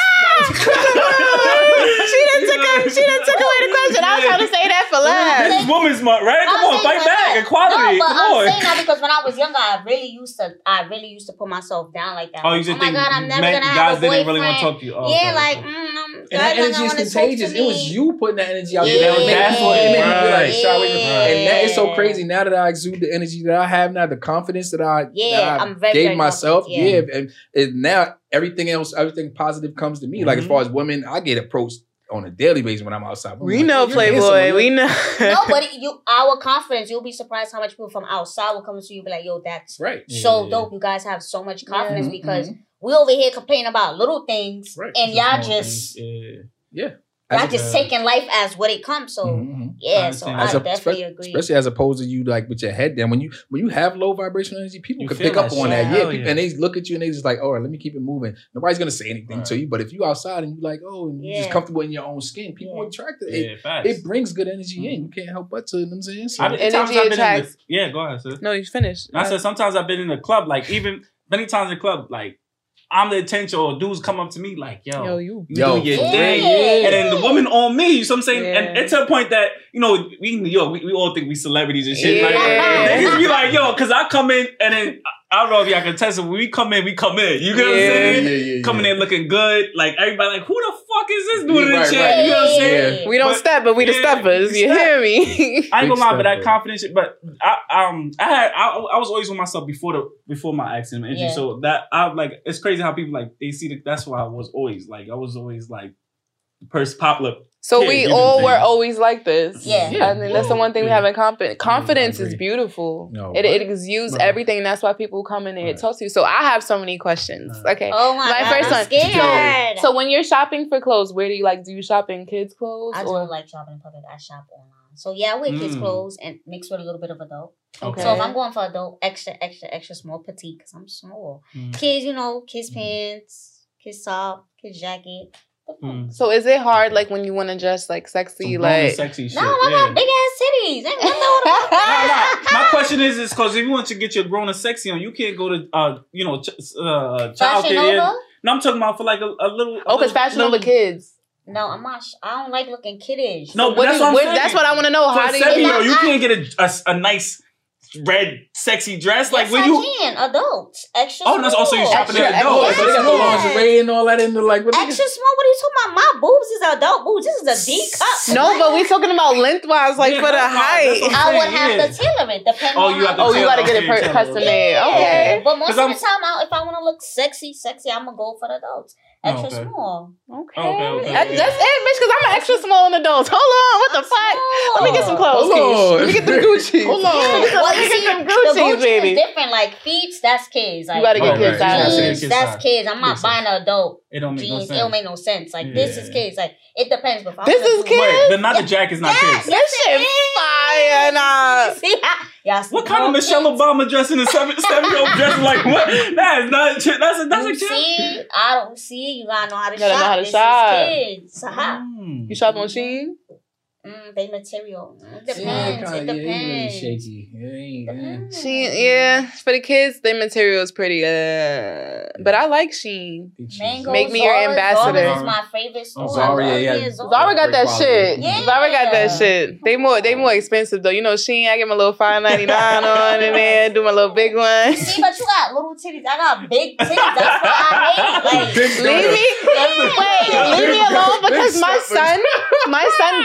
she done took her, she done took away the question. I was trying to say that for last. This is woman's month, right? Come I'm on, saying fight that- back. no, Equality. No, but Come I'm on. saying that because when I was younger, I really used to, I really used to put myself down like that. Oh, you Like, just oh my think God, I'm never men- gonna have guys a didn't boyfriend. really want to talk to you? Oh, yeah, okay, like, okay. mm, I'm, And guys that not energy gonna is wanna talk to contagious. It was me. you putting that energy out Yeah, there. That was making that's me, what- it made me be like, right. shy away from- Yeah. And that is so crazy. Now that I exude the energy that I have now, the confidence that I, Yeah, that I I'm very, gave very myself, confident, yeah. And, and now everything else, everything positive comes to me. Like as Mhm. far as women, I get approached on a daily basis when I'm outside. I'm We like, know, "Oh, you're handsome, Playboy. you're-" We know. No, but it, you, our confidence, you'll be surprised how much people from outside will come to you and be like, yo, that's Right. so Yeah. dope. You guys have so much confidence Mhm, because mhm. we over here complaining about little things Right. and Just y'all small just, things. Yeah. As y'all a- just taking life as what it comes. So, Mhm, mhm. yeah, I so understand. I As a- definitely espe- agree. Especially as opposed to you like with your head down. When you when you have low vibrational energy, people You can feel pick up that on shit. that. Yeah, Hell people, yeah. and they look at you and they just like, all right, let me keep it moving. Nobody's gonna say anything Right. to you. But if you outside and you like, oh, and you're just Yeah. comfortable in your own skin, people Yeah. attract it. Yeah, It, facts. it brings good energy in. You can't help but to, you know what I'm saying? So, I, times Energy I've been in the, attracts- yeah, go ahead, sis. No, you finished. I said sometimes I've been in the club, like even many times in the club, like I'm the attention or dudes come up to me like, yo, Yo, you. you Yo, doing your yeah. thing. Yeah. And then the woman on me, you know what I'm saying? Yeah. And it's to a point that, you know, we in New York, we, we all think we celebrities and shit. Like, Yeah. niggas be like, yo, because I come in and then, I don't know if y'all can test it, when we come in, we come in. You get what I'm Yeah. saying? yeah, yeah, yeah. Coming in looking good. Like, everybody like, who the fuck is this doing Yeah, this right, shit? right. You know what I'm saying? Yeah. We don't But- step, but we the yeah, steppers. we You step. hear me? I ain't Big gonna lie, but that step, confidence shit. But I um I had I, I was always with myself before the before my accident injury. Yeah. So that I like it's crazy how people like they see that. That's why I was always like I was always like the person popular. So Yeah, we you do all things. were always like this. Yeah. I think that's the one thing we Yeah. have in confidence. Confidence I is agree. beautiful. No, it, right. it exudes Right. everything. That's why people come in there and Right. talk to you. So I have so many questions. Right. Okay. Oh my, My God, first I'm one. scared. So when you're shopping for clothes, where do you like? Do you shop in kids' clothes I or? don't like shopping in public. I shop online. So yeah, I wear kids' Mm. clothes and mixed with a little bit of adult. Okay. So if I'm going for adult, extra, extra, extra small, petite, because I'm small. Mm. Kids, you know, kids Mm. pants, kids top, kids jacket. Mm. So is it hard, like when you want to dress like sexy, Some grown like? sexy shit. No, I yeah. got big ass titties. Ain't nothing wrong with Nah, that. nah. My question is, is because if you want to get your grown and sexy on, you can't go to, uh, you know, ch- uh, child Fashion care. Nova? No, I'm talking about for like a, a little. a Oh, because little- Fashion little- Nova kids. No, I'm not. sh- I don't like looking kiddish. No, What but that's is- what I'm what- saying. that's what I want to know. For How a do seven you? year old, you I- can't get a, a, a nice red sexy dress like Yes, when I you. can. Adults, extra. Oh, that's also you small. shopping at Extra, adult. Oh, so they got the Yes. lingerie and all that in the like. What they Extra small. What are you talking about? My boobs is adult boobs. This is a D cup. No, but we talking about lengthwise, like Yeah, for the that's why- height. that's what I would saying, have yeah. to tailor it depending Oh, on you have to how Oh, you tailor- gotta get it okay, per- tailor. custom made. Yeah. Okay. But most 'Cause of I'm- the time, I, if I want to look sexy, sexy, I'm gonna go for the adults. Extra Okay. small. Okay. Okay, okay, That- okay. That's it, bitch, because I'm an extra small in adults. Hold on. What the I'm fuck? small. Let me get some clothes, Hold Keish. on. Let me get them Gucci. Hold on. Let me get some- Well, let me see, get them the Gucci, Gucci baby. is different. Like feet, that's kids. Like, You gotta get Oh, kids right. out. Yeah, jeans, kids that's size. kids. I'm not Makes buying an adult It don't make no jeans. sense. It don't make no sense. Like this is Yeah. kids. Like it depends. But if I This wanna is do- kids? Wait, but not the jacket's not Yes, kids. This shit fire, nah. See, I- y'all What kind of small Michelle kids. Obama dressing a seven seven year old dressing like what? That is not. That's a that's a You kid. see, I don't see. You gotta know how to You gotta shop. know how to this shop. Is kids. Aha. Mm. You shop on Shein? Mm, they material. It depends. Yeah, it kinda, yeah, depends. he really shaky. Yeah, he- yeah. Depends. Shein, yeah. For the kids, their material is pretty. Uh, but I like Shein. He cheesy. Mango, Make me your Zara, ambassador. Zara is my favorite store. Oh, Zara, I love yeah, me yeah. a Zara. Zara got that Quality. shit. Yeah. Zara got that shit. They more they more expensive though. You know, Shein, I get my little five ninety-nine on in there, do my little big one. See, but you got little titties. I got big titties. That's what I hate. Like, Big Leave me, wait, leave me alone because my son, my son gave me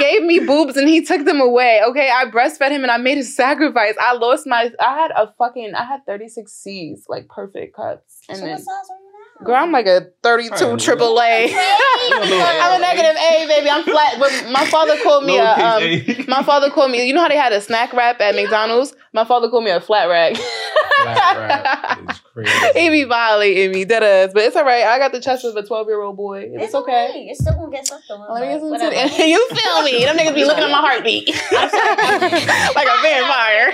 baby boobs and he took them away. Okay, I breastfed him and I made a sacrifice. I lost my. I had a fucking. I had thirty-six C's, like perfect cuts. And So then, what size are you now? girl, I'm like a thirty-two Right. triple A. I'm a negative A, baby. I'm flat. But my father called me a. Um, Lowercase A. my father called me. You know how they had a snack wrap at McDonald's? My father called me a flat rack. Flat rap is crazy. He be violating me, dead ass. But it's all right. I got the chest of a twelve-year-old boy. It's, It's okay. okay. You're still gonna get sucked on. Let me get some whatever. titty- You feel me? Them niggas be looking at my heartbeat like a vampire.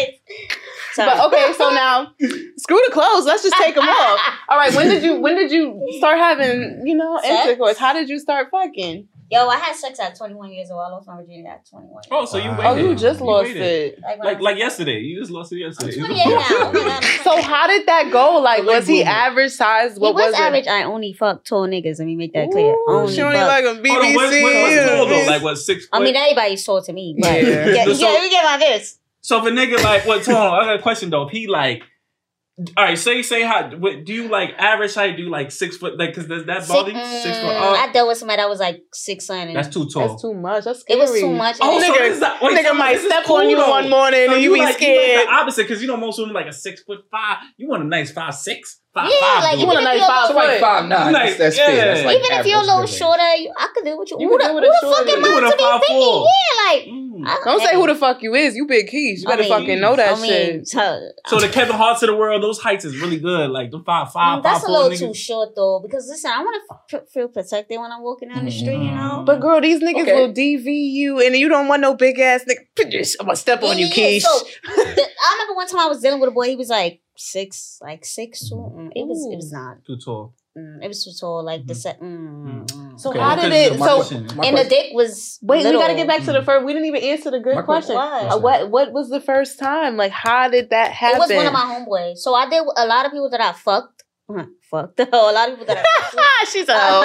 So, But okay, so now screw the clothes. Let's just take them off. All right, when did you when did you start having you know Sex? intercourse? How did you start fucking? yo, I had sex at twenty-one years old. I lost my virginity at twenty-one. Oh, so you Wow. waited. Oh, you just lost waited. it. Like, when I Like was- like yesterday. You just lost it I'm yesterday. twenty-eight now. Oh my God, I'm So how did that go? Like, The late was he bloomer. average size? He What was, was, average. it? I only fuck tall niggas. Let me make that clear. Ooh, Only she only fuck. like a B B C. Hold on, what, what, what's yeah. tall though? Like what, six I foot? mean, everybody's tall to me. But Yeah. yeah, yeah, So- let me get my this. So if a nigga like what tall? I got a question though. If he like, all right, say say how? What, do you like average height? Do you like six foot? Like, cause does that body Six, six mm, foot? Uh, I dealt with somebody that was like six something. that's too tall. That's too much. That's It scary. was too much. Oh, and so nigga- this is not, wait, nigga so might this is step cool, on you though. one morning So and you be like, scared. You like the opposite, because you know most women like a six foot five. You want a nice five six, five Yeah, five. like, dude. You want a Even nice if you're five So like foot. five nine. Like, That's, that's yeah. fair. That's like Even if you're a average, little that's good. shorter, you, I could do what you. You Who could the, do who with a the fuck shorty. am You with I a to be five picky? four. Yeah, like. Mm. I- Don't say who the fuck you is. You big keys. You I better mean, fucking know that I mean, shit. so, So the Kevin Hart's of the world, those heights is really good. Like the five five, Mm, that's five a four little too niggas. short though, because listen, I want to f- feel protected when I'm walking down the street, you know. But girl, these niggas Okay. will D V you, and you don't want no big ass nigga. I'm gonna step on you, Yeah, yeah, Keish. So the, I remember one time I was dealing with a boy. He was like six, like six two. Mm, it was, it was not. Too tall. Mm, it was too tall. Like the set. Mm, mm. So Okay. how did Because it? my So question- My and the question- dick was. wait, little. we gotta get back to the first. We didn't even answer the good My question. question- What? Uh, what What was the first time? Like, how did that happen? It was one of my homeboys. So I did a lot of people that I fucked. Uh, fucked. a lot of people that I fucked. with. She's a Uh, hoe.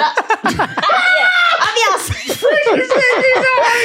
yeah, I be outside.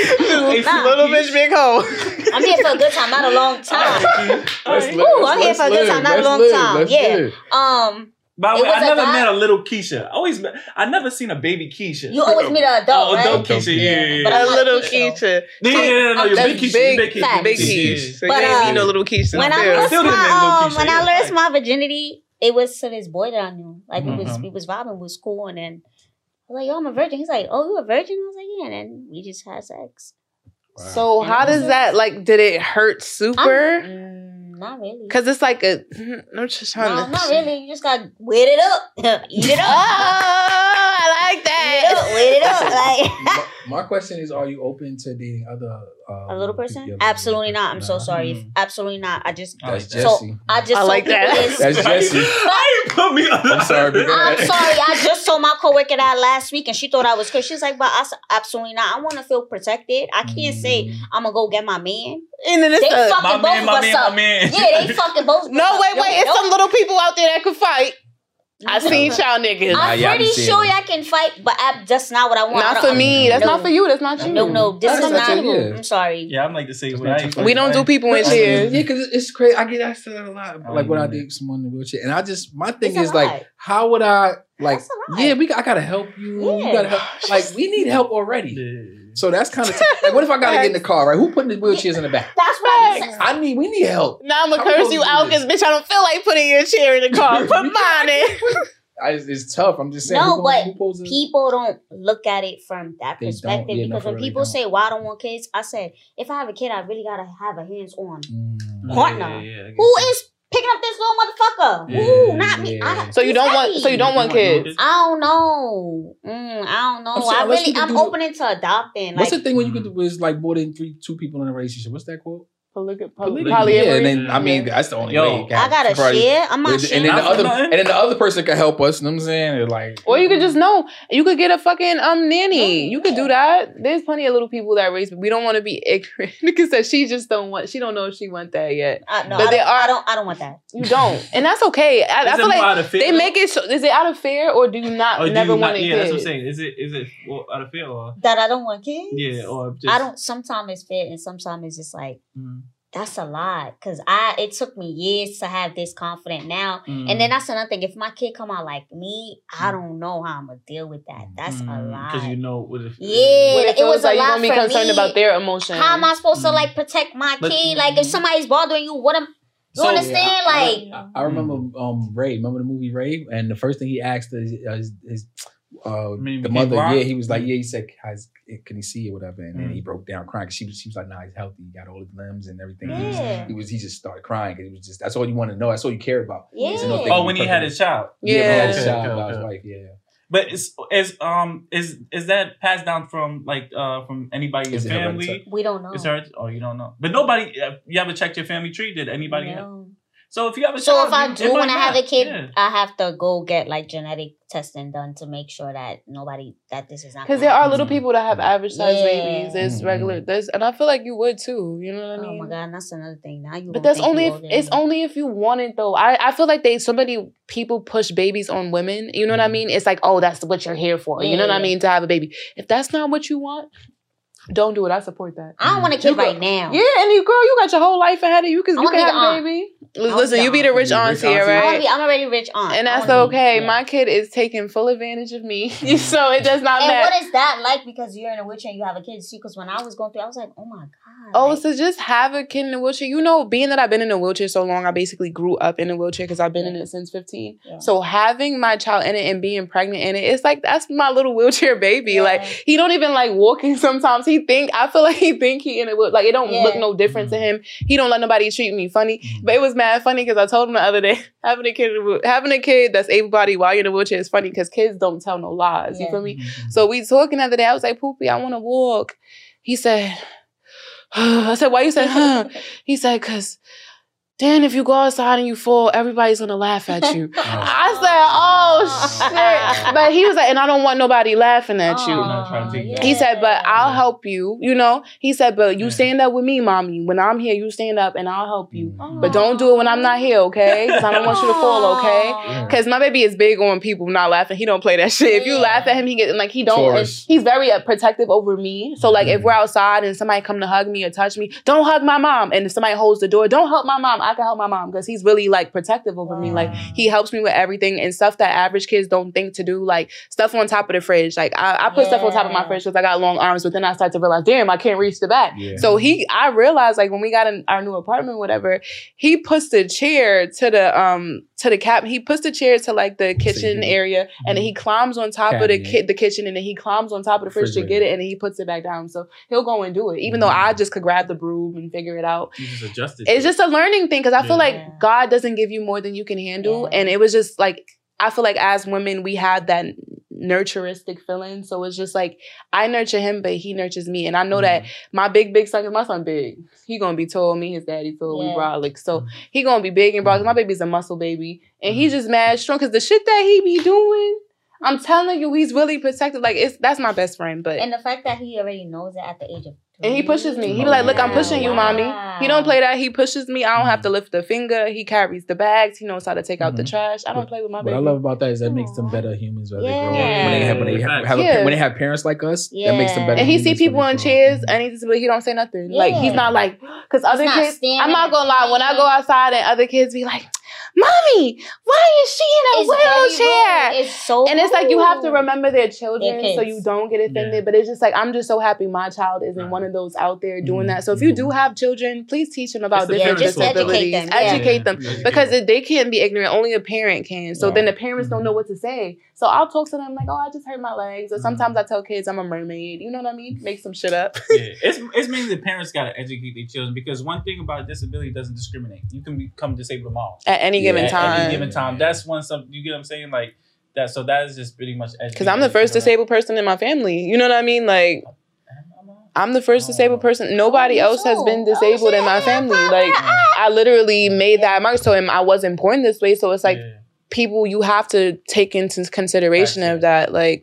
Nah. Little bitch, big hoe. I'm here for a good time, not a long time. Let's Alright. live, Ooh, let's- I'm here let's for a good live, time, not a let's long live, time. let's Yeah. live. Um, By the It way, was I a never guy- met a little Keisha. I always met, I never seen a baby Keisha. you always meet an adult, Oh, right? adult Keisha, yeah, yeah, yeah. But A I'm not little Keisha. Keisha. Yeah, yeah, yeah, no, you're That's big Keisha. big, You're big Keisha. fat. Big Keisha. Keisha. So But, you ain't uh, mean no little Keisha. When I still. lost Still didn't my meet Lil um, Keisha, when yeah, I lost right. my virginity, it was to this boy that I knew. Like we was Mhm. we was vibing, we was cool, and then I was like, "Yo, I'm a virgin." He's like, "Oh, you a virgin?" I was like, "Yeah." And then we just had sex. Wow. So how does that like? Did it hurt super? Mm, not really. Because it's like a. I'm just trying No, to. not really. You just got wet it up, eat it Oh, up, I like eat it that. up, wet it up. Like my, my question is: are you open to dating other? Uh, a little person? yeah, Absolutely not. I'm so Nah. sorry. Mm. Absolutely not. I just That's So, Jesse. I just I told like that. people this. That's Jesse. Why you put me on? I'm sorry, but go I'm ahead. sorry. I just told my coworker that last week, and she thought I was crazy. She's like, "But I said, absolutely not. I want to feel protected. I can't say Mm. I'm gonna go get my man. And then it's They a, fuck- My both man, of my us man, up. my man. Yeah, they fucking both. no, wait, wait. It's some little people out there that could fight. I seen y'all niggas. Nah, I'm yeah, I be pretty seeing sure them. y'all can fight, but I, that's not what I want. I Not don't- for me. That's no. not for you. That's not you. No, no, this That's is not not. you, yeah. I'm sorry. Yeah, I'm like to say That's what not I ain't too We don't do people in Yeah, chairs. because it's crazy. I get asked that a lot. I Like when I know. date someone in a wheelchair, and I just my thing It's a is like, lot. how would I like? That's a lot. Yeah, we. I gotta help you. You Yeah. gotta help. Like we need help already. Yeah. So that's kind of like, what if I gotta get in the car? Right? Who putting the wheelchairs in the back? That's what I'm saying. I need. We need help. Now I'm gonna How we curse gonna you do out this? because bitch, I don't feel like putting your chair in the car. Put mine in. I, it's tough. I'm just saying. No, who gonna- but who supposed to- People don't look at it from that They don't. perspective Yeah, no, because for when real, they people don't. say, "Why I don't want kids," I said, if I have a kid, I really gotta have a hands-on. Mm. Partner. Yeah, yeah, I get Who you. is picking up this little motherfucker? Yeah, Who? Not me. yeah. I, So you don't want. So you don't want kids. I don't know. Mm, I don't know. I'm saying, I unless really, you can I'm do- opening to adopting. What's Like, the thing when you can do is like more than three, two people in a relationship? What's that quote? Polyg- Polygamy. polyamory. Yeah, and then I mean that's the only Yo, way. You can I gotta surprise- share. I'm not And sharing. then the Not for other, nothing. and then the other person can help us. You know what I'm saying? They're like, Or you could just know. You could get a fucking um nanny. You could do that. There's plenty of little people that raise, but we don't want to be ignorant because that she just don't want. She don't know if she want that yet. I, no, But I, they don't, are- I don't. I don't want that. You don't, and that's okay. I, I Is it feel more like out of fear, they though? make it. So, is it out of fear or do you not Or do never you want not, a yeah, that's what I'm kid? saying. Is it is it well, out of fear or That I don't want kids. yeah or just I don't. Sometimes it's fair, and sometimes it's just like Mm. That's a lot, cause I it took me years to have this confident now, Mm. and then that's another thing. If my kid come out like me, I don't know how I'm gonna deal with that. That's a lot. Because you know what if Yeah, What if it was like a you're lot gonna be for concerned me. about their emotions? How am I supposed to Mm. like protect my But- kid? Like if somebody's bothering you, what am you So- understand? Yeah, I- like I, I remember um Ray. Remember the movie Ray? And the first thing he asked his, uh, his, his uh, mean, the became mother, blind? yeah, he was like, yeah, he said, How's, can he see or whatever? And then Mm. he broke down crying because she was, she was like, nah, he's healthy, he got all his limbs and everything. Mm. He, was, Yeah. he was, he just started crying because he was just, that's all you want to know. That's all you care about. Yeah. It's no thing oh, to when be he had perfect. his child. Yeah, when he had his Okay, child okay, about his okay. wife, yeah. But is is um is is that passed down from like uh from anybody in Is your it family? hereditary? we don't know. Is her? Oh, you don't know. But nobody. Uh, you ever checked your family tree? Did anybody? Have? No. So if you have a So child, if I you- do it when might I have not. a kid, Yeah. I have to go get like genetic testing done to make sure that nobody that this is not. Because gonna there are happen. little people that have average sized Yeah. babies. There's Mhm. regular. There's, and I feel like you would too. You know what I Oh mean? my god, that's another thing. Now you. But gonna that's think only you if older it's than me. only if you want it though. I, I feel like they so many people push babies on women. You know what I mean? It's like, oh, that's what you're here for. You know what I Yeah. mean? To have a baby. If that's not what you want, don't do it. I support that. I don't want a You kid go- right now. Yeah, and you girl, you got your whole life ahead of you. Cause I you wanna can be have the a aunt. baby. wanna Listen, be you the be the aunt. rich You be auntie, rich auntie. right? I'm, be, I'm already rich aunt. And I that's wanna be- okay. yeah. My kid is taking full advantage of me, so it does not And matter. what is that like? Because you're in a wheelchair and you have a kid. See, because when I was going through, I was like, oh my god. Oh, like, so just have a kid in a wheelchair. You know, being that I've been in a wheelchair so long, I basically grew up in a wheelchair because I've been in it since fifteen. Yeah. So having my child in it and being pregnant in it, it's like that's my little wheelchair baby. Yeah. Like he don't even like walking sometimes. He think I feel like he think he in it. Like it don't Yeah. look no different to him. He don't let nobody treat me funny. Mhm. But it was mad funny because I told him the other day having a kid in a wheel- having a kid that's able bodied while you're in a wheelchair is funny because kids don't tell no lies. You Yeah. feel me? So we talking the other day. I was like, Poopy, I want to walk. He said, I said, why you say, huh? He said, because then if you go outside and you fall, everybody's going to laugh at you. I said, oh, shit. But he was like, and I don't want nobody laughing at you. not trying to take Aw, that. He said, but I'll Yeah. help you, you know? He said, but you Yeah. stand up with me, mommy. When I'm here, you stand up and I'll help you. Aw. But don't do it when I'm not here, okay? Because I don't want you to fall, okay? Aw. Because my baby is big on people not laughing. He don't play that shit. If you Yeah. laugh at him, he get like he don't. and Taurus. he's very uh, protective over me. So like if we're outside and somebody come to hug me or touch me, don't hug my mom. And if somebody holds the door, don't help my mom. I can help my mom because he's really like protective over me. Like Wow. he helps me with everything and stuff that average kids don't think to do. Like stuff on top of the fridge. Like I, I put stuff on top of my Yeah. fridge because I got long arms, but then I start to realize, damn, I can't reach the back. Yeah. So he, I realized like when we got in our new apartment, whatever, he puts the chair to the um to the cap. He puts the chair to like the kitchen he- area, and then he climbs on top of the Cabinet. ki- the kitchen, and then he climbs on top of the fridge to get Refrigerator. it, and then he puts it back down. So he'll go and do it, even though I just could grab the broom and figure it out. You just adjusted. It's just a learning thing because I feel Yeah. like Yeah. God doesn't give you more than you can handle, Yeah. and it was just like I feel like as women we have that nurturistic feeling. So it's just like I nurture him, but he nurtures me, and I know that my big big son, cause my son big, he gonna be tall. Me, his daddy tall. We Yeah. brolic, so he gonna be big and brolic. My baby's a muscle baby, and he's just mad strong. Cause the shit that he be doing, I'm telling you, he's really protected. Like it's that's my best friend, but. And the fact that he already knows it at the age of three. And he pushes me. He be like, look, I'm pushing you, mommy. He don't play that. He pushes me. I don't have to lift a finger. He carries the bags. He knows how to take out the Mhm. trash. I don't play with my What baby. I love about that is that makes them better humans as they grow up. When they have when they have, have a, Yeah. when they have parents like us, that makes them better. And he see humans when people they in grow up. chairs and he's but he don't say nothing. Like he's Yeah. not like because other not kids. staring I'm not at gonna lie. When I me. go outside and other kids be like, "Mommy, why is she in a It's very wheelchair?" rude. It's so And it's like you have to rude. remember their children Their so kids. you don't get offended. Yeah. But it's just like I'm just so happy my child isn't Right. one of those out there doing Mhm. that. So if you do have children, please teach them about It's the different parents' fault, though. disabilities. Educate them, yeah. Educate Yeah. them Yeah. because it, they can't be ignorant. Only a parent can. So Wow. then the parents don't Mhm. know what to say. So I'll talk to them like, "Oh, I just hurt my legs." Or Mm-hmm. sometimes I tell kids I'm a mermaid. You know what I mean? Make some shit up. Yeah, it's it's mainly the parents gotta educate their children because one thing about disability doesn't discriminate. You can become disabled tomorrow. At any Yeah, given At time. any given time. That's one something you get what I'm saying? Like that so that is just pretty much Because I'm the first disabled person in my family. You know what I mean? Like, I'm the first Oh. disabled person. Nobody Oh, else has so- been oh, disabled in my shit. family. Like, I literally made that mark. So I wasn't born this way. So it's like Yeah. people, you have to take into consideration of that. Like, Mhm.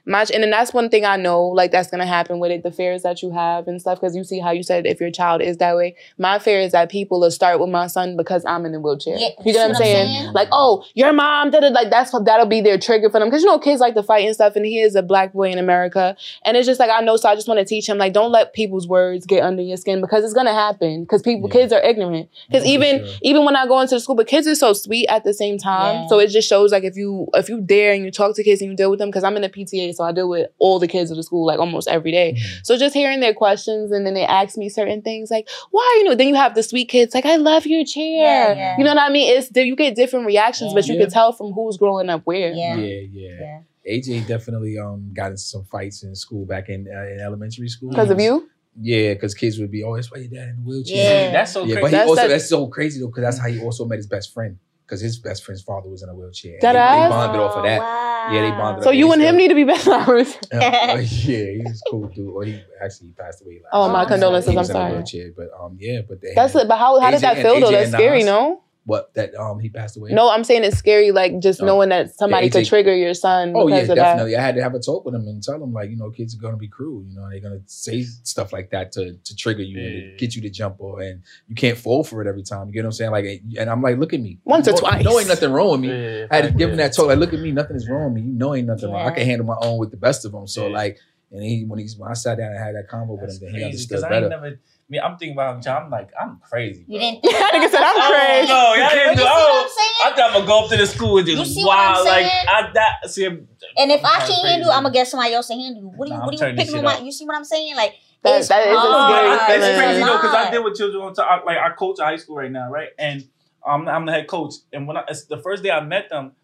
My, and then that's one thing I know, like, that's going to happen with it, the fears that you have and stuff, because you see how you said if your child is that way. My fear is that people will start with my son because I'm in the wheelchair. Yeah, you know what I'm saying? saying? Like, oh, your mom did it. Like, that's what, that'll be their trigger for them. Because, you know, kids like to fight and stuff, and he is a black boy in America. And it's just like, I know, so I just want to teach him, like, don't let people's words get under your skin, because it's going to happen. Because people, yeah. kids are ignorant. Because yeah, even sure. even when I go into the school, but kids are so sweet at the same time. Yeah. So it just shows, like, if you if you dare and you talk to kids and you deal with them, because I'm in a P T A, so I deal with all the kids of the school, like, almost every day. Mm-hmm. So just hearing their questions, and then they ask me certain things, like, why, you know, then you have the sweet kids, like, I love your chair. Yeah, yeah. You know what I mean? It's you get different reactions, yeah. but you yeah. can tell from who's growing up where. Yeah, yeah. yeah. yeah. A J definitely um got into some fights in school back in uh, in elementary school. Because of you? Yeah, because kids would be, oh, that's why your dad in the wheelchair. Yeah, that's so yeah, crazy. But he that's also, that- that's so crazy, though, because that's how he also met his best friend. Because his best friend's father was in a wheelchair. That they, ass? they bonded off of that. Wow. Yeah, they bonded. So you and him need to be best friends. uh, uh, yeah, he was cool dude. Well, he actually passed away. Last oh, my year. condolences. He was I'm in a sorry. wheelchair, but um, yeah, but they that's it. But how how A J did that and- feel though? A J That's and scary, Nas. no? What that um he passed away? No, I'm saying it's scary, like just Oh. knowing that somebody Yeah, A J could trigger your son. Oh yeah, because of definitely. That. I had to have a talk with him and tell him, like, you know, kids are gonna be cruel. You know, they're gonna say stuff like that to to trigger you Yeah. and to get you to jump, or and you can't fall for it every time. You get what I'm saying? Like, and I'm like, look at me. Once you or know, twice. You know, ain't nothing wrong with me. Yeah, I had to give him yeah. that talk. Like, look at me, nothing is wrong with me. You know, ain't nothing wrong. I Yeah. can handle my own with the best of them. So Yeah. like, and he when he's when I sat down and had that convo That's with him, then he crazy, understood 'cause I better. ain't never. I mean, I'm thinking about him. I'm like, I'm crazy. You bro. didn't. Yeah, nigga said I'm Oh, crazy. no, y'all didn't You do. see what Oh, I'm saying? I thought I'm gonna go up to the school and You just see what I'm wow, like saying? I that. See, I'm, And if I I'm can't crazy. handle, I'm gonna get somebody else to handle you. What do you? Nah, I'm what are you turning this picking shit on my? up. You see what I'm saying? Like That- it's that is a hard. scary It's feeling. crazy though, because I Hard. deal with children. On top, like I coach a high school right now, right? And um, I'm the head coach. And when I, it's the first day I met them,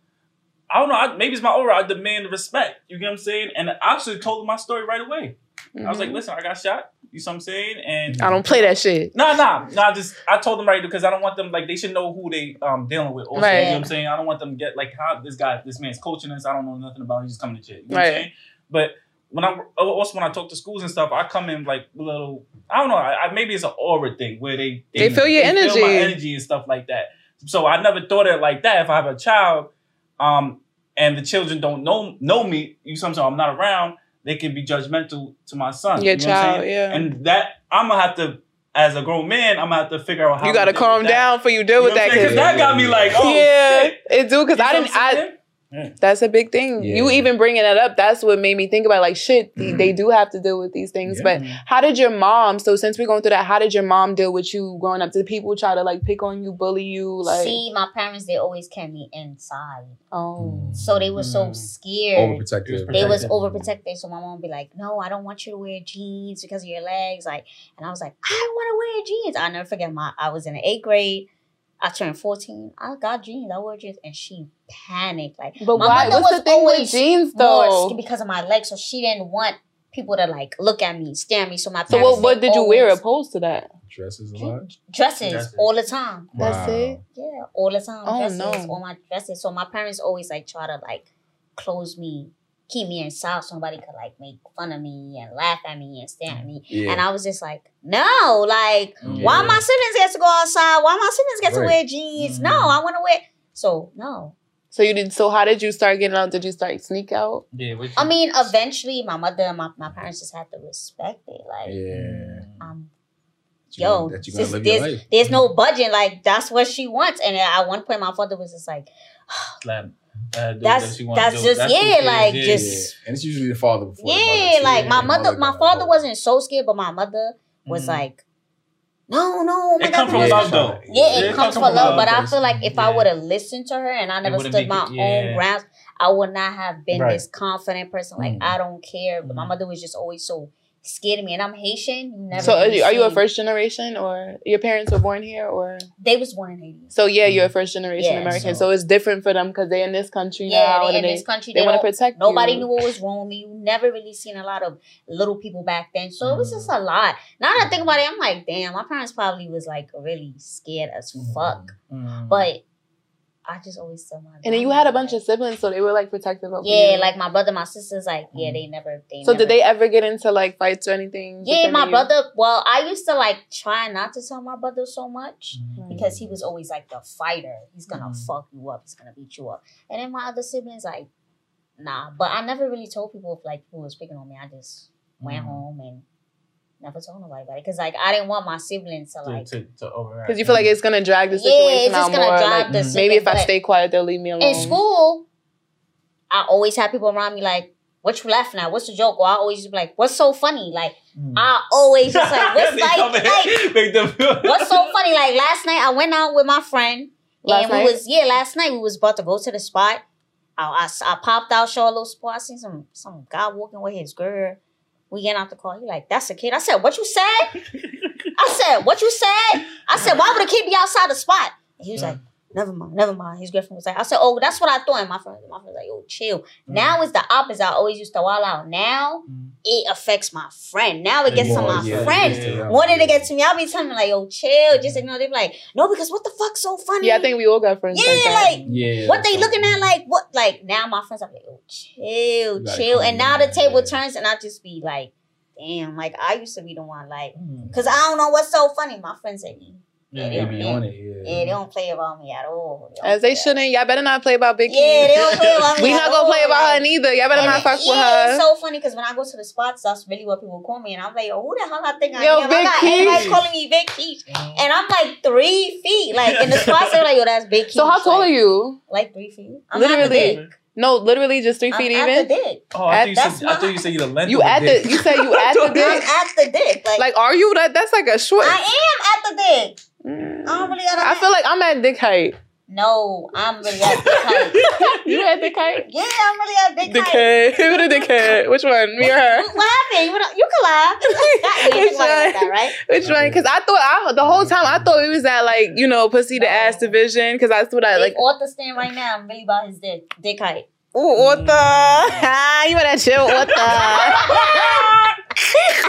I don't know. I, maybe it's my aura. I demand respect. You get what I'm saying? And I actually told them my story right away. Mm-hmm. I was like, listen, I got shot. You see what I'm saying? And I don't play that shit. Nah, nah, nah. Just I told them right because I don't want them like they should know who they um dealing with. Also, Right. you know what I'm saying? I don't want them to get like how this guy, this man's coaching us. I don't know nothing about. Him. He's just coming to shit. You know what I'm Right. saying? But when I also when I talk to schools and stuff, I come in like a little. I don't know. I, I maybe it's an aura thing where they They feel your Feel my energy. energy and stuff like that. So I never thought of it like that. If I have a child, um, and the children don't know know me, you sometimes I'm not around. They can be judgmental to my son. Your you know what I'm child, saying? yeah. And that I'm gonna have to, as a grown man, I'm gonna have to figure out how You gotta to deal calm with that. down for you deal You with know that. what I'm saying? 'Cause Cause that got me like, oh yeah, shit. it do. Cause You I know didn't. what I'm I. saying? Yeah. That's a big thing. Yeah. You even bringing it up, that's what made me think about like shit. They, they do have to deal with these things. Yeah. But how did your mom? So since we're going through that, how did your mom deal with you growing up? Did people try to like pick on you, bully you? Like, See, my parents, they always kept me inside. oh, So they were so Mm. scared. Overprotective. They was Protected. overprotected. So my mom would be like, no, I don't want you to wear jeans because of your legs. Like, and I was like, I don't want to wear jeans. I'll never forget my, I was in the eighth grade. I turned fourteen. I got jeans. I wore jeans. And she panicked. Like, but my why? mother What's was the thing with always jeans more though? scared because of my legs. So she didn't want people to like look at me, stare at me. So my So parents, what? What they did you wear always- opposed to that? Dresses a lot. Dresses, Dresses. all the time. That's Wow. it. Yeah, all the time. Oh, dresses, no. all my dresses. So my parents always like try to like close me, keep me inside so nobody could like make fun of me and laugh at me and stare at me. Yeah. And I was just like, no, like Yeah. why my siblings get to go outside? Why my siblings get to Right. wear jeans? Mhm. No, I want to wear. So no. So you did. So how did you start getting out? Did you start sneak out? Yeah, what you- I mean, eventually my mother and my, my parents just had to respect it. Like, Yeah. um, That you yo, gonna- that you gonna sis, live your there's, life. there's no budget. Like that's what she wants. And at one point, my father was just like, Slap. Uh, do That's- what she wanna that's do. just- who yeah, she is, like, yeah. just- Yeah. And it's usually the father before the yeah, mother, too. like my The mother, my got father involved. wasn't so scared, but my mother was Mhm. like, no, no, oh my It God, comes from please." love, though. Yeah, it It comes comes from from love, love but I first. feel like if I Yeah. would have listened to her and I never wouldn't stood make my it- yeah. own grounds, I would not have been Right. this confident person. Like Mm. I don't care, but my Mm. mother was just always so scared of me, and I'm Haitian. You never. So are really you, are you a seen- first generation, or your parents were born here, or? They was born in Haiti. So yeah, you're a first generation Yeah, American. so- So it's different for them because they're in this country Yeah, now. they, in and they, this country, they they, want to don't- protect Nobody you. knew what was wrong with me. You never really seen a lot of little people back then. So it was Mm. just a lot. Now that I think about it, I'm like, damn, my parents probably was like really scared as fuck. Mm. But I just always tell my And then you had a bunch of siblings, so they were like protective of you. Yeah, like my brother, my sisters, like, yeah, they never they So never, did they ever get into like fights or anything? Yeah, defending my you? brother, well, I used to like try not to tell my brother so much. Mm. Because he was always like the fighter. He's gonna Mhm. fuck you up. He's gonna beat you up. And then my other siblings, like, nah. But I never really told people if like people was picking on me. I just went Mm. home and never told nobody about it because like I didn't want my siblings to To, like. to, to overact. Because you feel like it's gonna drag the Yeah, situation it's just out gonna more. drive Like, the mm, maybe if I situation, stay quiet, they'll leave me alone. In school, I always had people around me like, "What you laughing at? What's the joke?" Or I always just be like, "What's so funny?" Like Mm. I always just like, "What's They like, come in, like make them feel- what's so funny?" Like last night, I went out with my friend, Last and we night? was yeah, last night we was about to go to the spot. I, I, I popped out, show a little spot. I seen some some guy walking with his girl. We get out the car. He like, "That's a kid." I said, "What you said?" I said, "What you said?" I said, "Why would a kid be outside the spot?" And he was Yeah. like, "Never mind, never mind." His girlfriend was like, I said, "Oh, that's what I thought." And my friend, my friend was like, "Yo, chill." Now it's the opposite. I always used to wild out. Now Mm. it affects my friend. Now it gets to More, my yeah, friend. yeah. What did it get to me? I'll be telling them like, "Yo, chill." Just ignore. They be like, "No, because what the fuck's so funny?" Yeah, I think we all got friends Yeah, like that. like, Yeah. what they looking at like what like now my friends are like, "Yo, chill, You gotta chill." calm And now the down, table yeah. turns and I just be like, damn, like I used to be the one like, Mm. cause I don't know what's so funny. My friends say me. Yeah, they They don't- be yeah. on it, yeah. Yeah, they don't play about me at all. don't As they play about- shouldn't. Y'all better not play about Big Key. Yeah, they don't play about me. We at not gonna play all, about her like- neither. Y'all better And not it- fuck with yeah, her. It's so funny because when I go to the spots, that's really what people call me, and I'm like, "Yo, who the hell I think I Yo, am?" Big I got Keith. everybody calling me Big Keith, and I'm like three feet. Like in the spots, they're like, "Yo, that's Big Keith." So how tall like, are you? Like three feet. I'm at the Literally. dick. No, literally just three I'm feet at even. the dick. Oh, I thought you That's said I thought my- you said you the length. You of at dick. the? You say you at the I'm dick? at the dick. Like, Like, are you? That that's like a short. I am at the dick. Mm. I don't really got. I feel like I'm at dick height. No, I'm really at dick height. You at dick height? Yeah, I'm really at dick height. Dickhead. Who the dickhead? Which one? Me or her? What happened? You, wanna- you can laugh. You didn't think about it like that, right? Which one? Because I thought I the whole time I thought it was at like you know pussy to No. ass division. Because I thought I Like like Arthur stand right now. I'm really about his dick. Dick height. ooh what the ah you better chill what the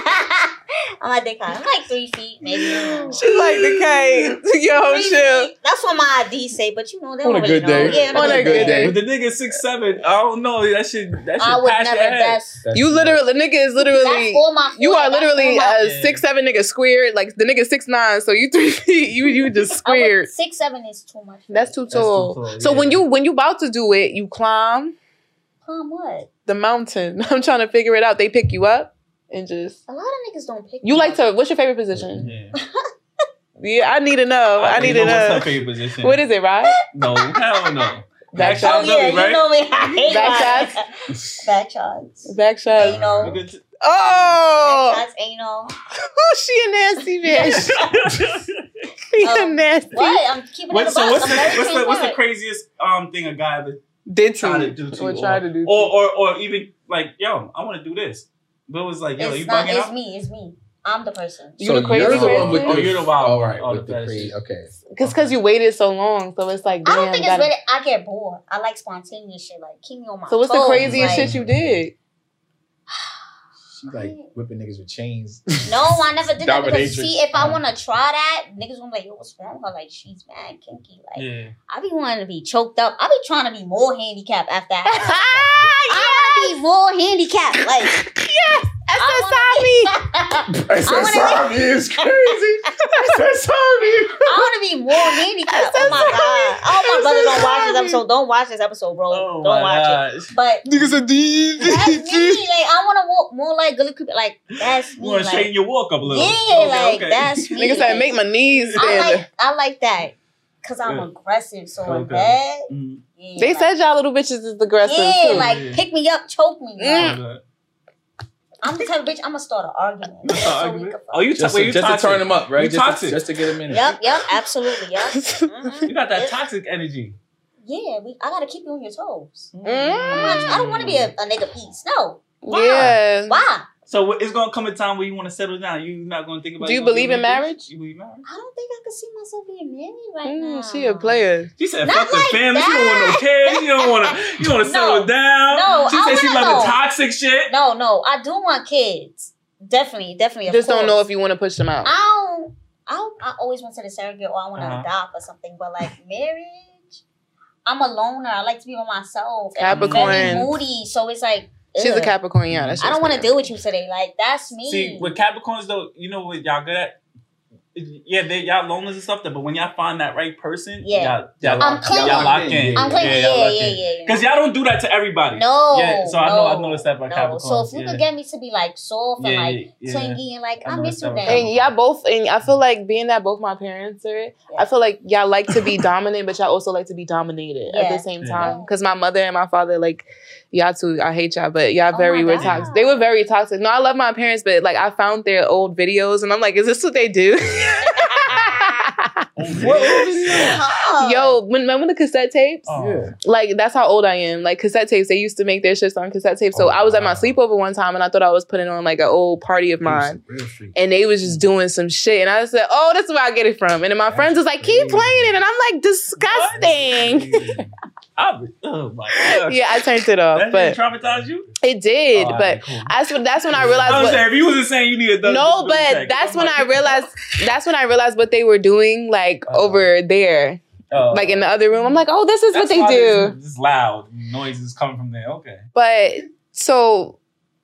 I'm at dick height. I'm like three feet, maybe. she's like dickhead. Yo Three chill. feet. That's what my I D say, but you know they On don't a really good know. day. Yeah, On a good day. But the nigga six seven, I don't know. That shit. That shit I would pass never. your head. That's That's You too literally the nigga is literally. that's all my. You are that's literally all my- a Yeah. six seven nigga squared. Like the nigga six nine, so you three feet. You you just I would- squared. Six seven is too much. for That's me. too That's too tall. tall, So when yeah. you when you about to do it, you climb Um, what? the mountain. I'm trying to figure it out. They pick you up and just. A lot of niggas don't pick. You me like up. to? What's your favorite position? Yeah. Yeah, I need to know. I, I need know to what's know. her favorite position. What is it, right? No, hell no. Back Oh shots. yeah, Really, right? you know me. I hate Back shots. Back shots. Back shots. Anal. You could- Oh, Back shots. Anal. she a nasty bitch. She a Um, nasty. What? I'm keeping it What, in the so box. what's I'm the very what's the what's the transparent. craziest um thing a guy ever Did tried to to do to or you, try or, to do to or, or or even like yo, I want to do this, but it was like yo, It's you not. bugging It's out. me. It's me. I'm the person. You So the crazy you're the person? one with Oh, the, you're the wild all one. right, Oh, with the the fetishes. crazy. Okay. Because because you waited so long, so it's like I damn. don't think gotta- it's really. I get bored. I like spontaneous shit. Like keep me on my. So what's the toes, craziest like- shit you did? She like whipping niggas with chains. No, I never did that because Dominatrix. see, if I want to try that, niggas gonna be like, "Yo, what's wrong with her? Like she's mad kinky." Like Yeah. I be wanting to be choked up. I be trying to be more handicapped after that. Ah, I want to be more handicapped. Like yes, I S S I S I wanna S I is crazy. S S I I want to be more handicapped. Oh my god! I hope my brother don't watch this episode. Don't watch this episode, bro. Oh don't my watch gosh. it. But Niggas are D. that's me. Like I want to walk more like Gully Cooper. Like that's You me. want to Like, straighten your walk up a little? yeah, Okay, like okay. that's me. Nigga said, Like, make my knees I stand. like I like that because I'm Yeah. aggressive. So in Okay. bed, Mm. yeah, They like, said y'all little bitches is aggressive yeah, too. like Yeah. pick me up, choke me. Mm. Like, I'm the type of bitch. I'm gonna start an argument. You So start we argument? can fuck. Oh, you Just, wait, to, you just to toxic. turn them up, right? You Just toxic. to, just to get them in. Yep, yep, absolutely, yep. Mhm. You got that It's- toxic energy. Yeah, we, I gotta keep you on your toes. Mm. I'm not, I don't want to be a, a nigga piece. No. Why? Yeah. Why? So it's gonna come a time where you want to settle down. You're not gonna think about. Do you you gonna believe get in married? marriage? You believe in marriage? I don't think I could see myself being married right Mm, now. she a player. She said, Not "Fuck like the family. She don't want no that. kids. You don't want to. You want to No. settle down." No, she I said she wanna love the know. toxic shit. No, no, I do want kids. Definitely, definitely. Of Just don't know course. if you want to push them out. I don't. I don't, I always want to the surrogate or I want to Uh-huh. adopt or something. But like marriage, I'm a loner. I like to be by myself. And I'm Capricorn. very moody. So it's like She's a ugh. Capricorn, yeah. That's I don't want to deal with you today. Like that's me. See, with Capricorns though, you know what y'all good at? yeah, they y'all loners and stuff. But when y'all find that right person, Yeah. y'all, y'all, I'm clingy. y'all lock in. I'm clingy. y'all Yeah, lock yeah, in. yeah, yeah. Because y'all don't do that to everybody. No. Yeah, so I no, know I noticed that about no. Capricorn. So if you yeah. could get me to be like soft and Yeah, like yeah. clingy and like I I know miss it's you that then. with And y'all both, and I feel like being that both my parents are, Yeah. I feel like y'all like to be dominant, but y'all also like to be dominated at Yeah. the same Yeah. time. Because my mother and my father, like, y'all two, I hate y'all, but y'all Oh very my were God. toxic. They were very toxic. No, I love my parents, but like I found their old videos and I'm like, is this what they do? What Huh. Yo, when remember the cassette tapes? Oh. Yeah. Like that's how old I am. Like cassette tapes, they used to make their shits on cassette tapes. So Oh, I was at my wow. sleepover one time and I thought I was putting on like an old party of mine. Real street. And they was just doing some shit. And I said, oh, that's where I get it from. And then my That's friends was like, keep crazy. playing it. And I'm like, disgusting. I, oh my god. Yeah, I turned it off. That But didn't traumatize you? it did. Oh, but alright, cool. that's when that's when I realized I was what, saying, if you wasn't saying you needed a no, but that's when I realized that's when I realized what they were doing, like Uh-oh. over there. oh. Like in the other room. I'm like, oh, this is That's what they why do. This is loud. Noises coming from there. Okay. But so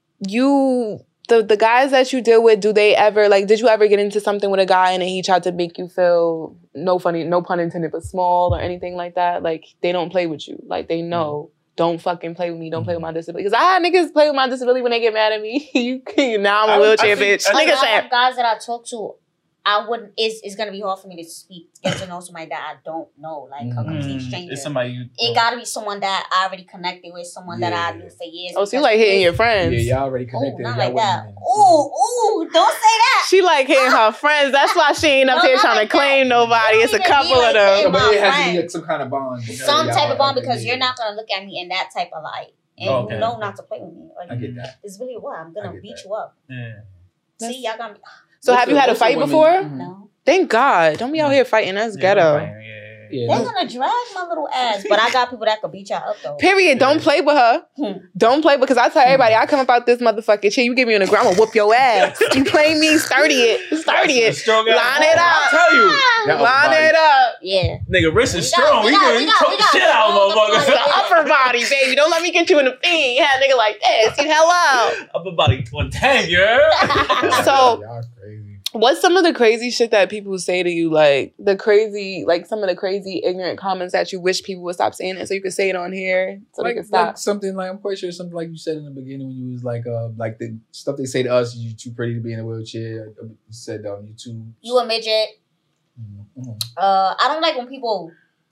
you the the guys that you deal with, do they ever like did you ever get into something with a guy and then he tried to make you feel no funny, no pun intended, but small or anything like that? Like they don't play with you. Like they know. Don't fucking play with me. Don't play with my disability. Because I had niggas play with my disability when they get mad at me. you can, now I'm a I- wheelchair I think- bitch. I Like, Niggas a lot say, of guys that I talk to, I wouldn't. It's, it's gonna be hard for me to speak, get to know somebody that I don't know, like a complete Mm, stranger. it's somebody you. It gotta be someone that I already connected with, someone that I Yeah. knew for years. oh, so you because like hitting we- your friends. Yeah, y'all already Ooh, connected. not y'all like that. wouldn't Ooh, ooh, don't say that. She like hitting her friends. That's why she ain't up No, here not trying like to claim that. nobody. It It's a don't even couple be like of them. No, hitting but it has to friend. be like some kind of bond. Some Y'all type of bond like, because yeah. you're not gonna look at me in that type of light, and Okay. you know not to play with me. Like, I get that. it's really what I'm I gonna get beat that. you up. Yeah. See, y'all got me. So Most have you of- had a most of fight women- before? Mhm. No, Thank God. Don't be out here fighting. That's Yeah, ghetto. fine, yeah. Yeah, they're no. gonna drag my little ass, but I got people that could beat y'all up though. Period. Don't play with her. Hmm. Don't play because I tell everybody I come about this motherfucking shit. You get me on the ground, I'm gonna whoop your ass. You play me, sturdy it, sturdy That's a it. strong ass Line ball. it up. I'll tell you. That Line upper it up. Yeah. Nigga, wrist is We got- strong. we He got- can we he got- choke we the got shit out of all the motherfuckers. The upper body, baby. Don't let me get you in the feet. Have a nigga like this. You hello. Upper body one ten, girl. So- Y'all crazy. What's some of the crazy shit that people say to you? Like the crazy, like some of the crazy ignorant comments that you wish people would stop saying it so you could say it on here so like, they could stop. like something like I'm quite sure something like you said in the beginning when you was like uh like the stuff they say to us, you too pretty to be in a wheelchair. You said um you too. You a midget. Mm-hmm. Uh, I don't like when people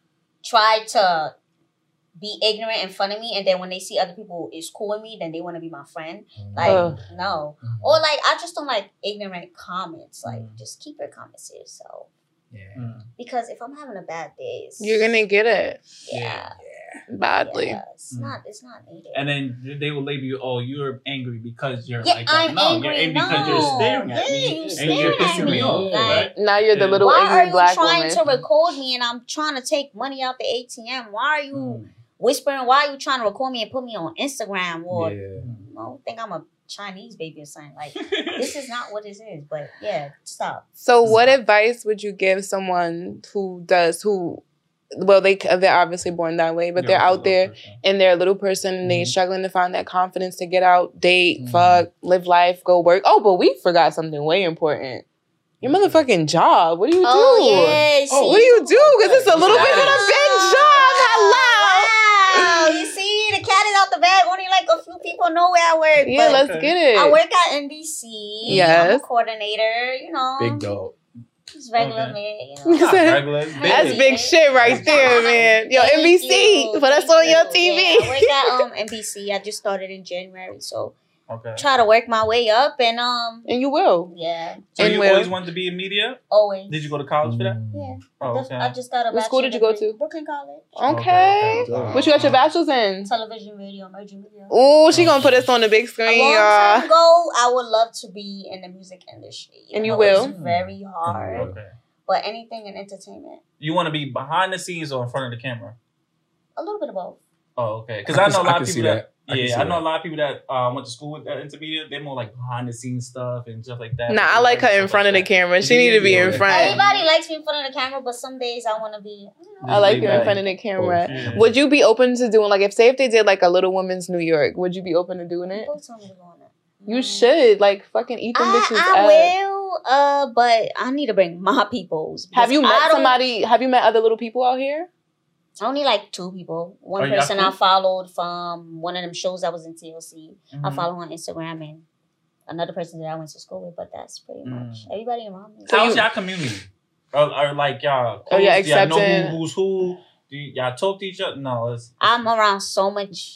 try to be ignorant in front of me, and then when they see other people is cool with me, then they want to be my friend. Like, Ugh. no. Mhm. Or like, I just don't like ignorant comments. Like, Mm. just keep your comments to yourself. yeah. Mm. Because if I'm having a bad day, it's, You're gonna get it yeah, badly. yeah, it's Mm. not, it's not needed. And then they will label you, oh, you're angry because you're Yeah, like that. I'm no, angry. you're angry no. because you're staring at yeah, me. you and staring you're at pissing me. me off, Like, right? Now you're the Yeah. little why are ignorant you black trying woman. to record me and I'm trying to take money out the A T M? Why are you Mm. whispering? Why are you trying to record me and put me on Instagram? Or Yeah. you know, think I'm a Chinese baby or something. Like, this is not what this is. But yeah, stop. So, what advice would you give someone who does who? Well, they they're obviously born that way, but Yeah, they're it's a out little there person. and they're a little person and they're Mhm. struggling to find that confidence to get out, date, Mhm. fuck, live life, go work. Oh, but we forgot something way important. Your motherfucking job. What do you do? Oh yeah. Oh, What do you do? Because it's a little bit of a Yes. big job. Hello. Wow. You see, the cat is out the bag. Only like a few people know where I work. Yeah, but let's Okay. get it. I work at N B C. I'm Yes. a coordinator. You know, Big dog. just regular Okay. man. You You know. Not said- regular, it's big. That's big shit right there, man. Yo, Thank N B C, you. put us Thank on your you. T V. Yeah, I work at um N B C. I just started in January, so Okay. try to work my way up and um And you will. yeah, So And you where? always wanted to be in media? always. Did you go to college for that? Yeah. Oh, Just- okay. I just got a What school bachelor's did you go degree. to? Brooklyn College. Okay. Okay, okay. What you got your bachelor's in? Television, radio, emerging media. Oh, she gonna put us on the big A screen, long time y'all. ago, I would love to be in the music industry. And you know, will? It's very hard, Okay. but anything in entertainment, You want to be behind the scenes or in front of the camera? a little bit of both. Oh, okay. Because I I, can- know a I lot can of see people that. that. I can yeah, see I know that. a lot of people that uh, went to school with that intermediate. They're more like behind the scenes stuff and stuff like that. Nah, I like her in front of the camera. She need to be in front. Everybody likes me in front of the camera, but some days I want to be. You know, I like Just you lay in back. front of the camera. Yeah. Would you be open to doing like if say if they did like a Little Women's New York? Would you be open to doing it? people tell me to go on it. You should like fucking eat them I, bitches I up. will, uh, but I need to bring my peoples. Have you because I met don't- somebody? Have you met other little people out here? Only like two people. One Oh, y'all person cool? I followed from one of them shows that was in T L C. I Mhm. follow on Instagram, and another person that I went to school with. But that's pretty much Mm. everybody around me. So How's you- y'all community? Or, or like y'all? Oh, yeah, close? Y'all know accepting- who, who's who? Do y- y'all talk to each other? No. It's, I'm around so much.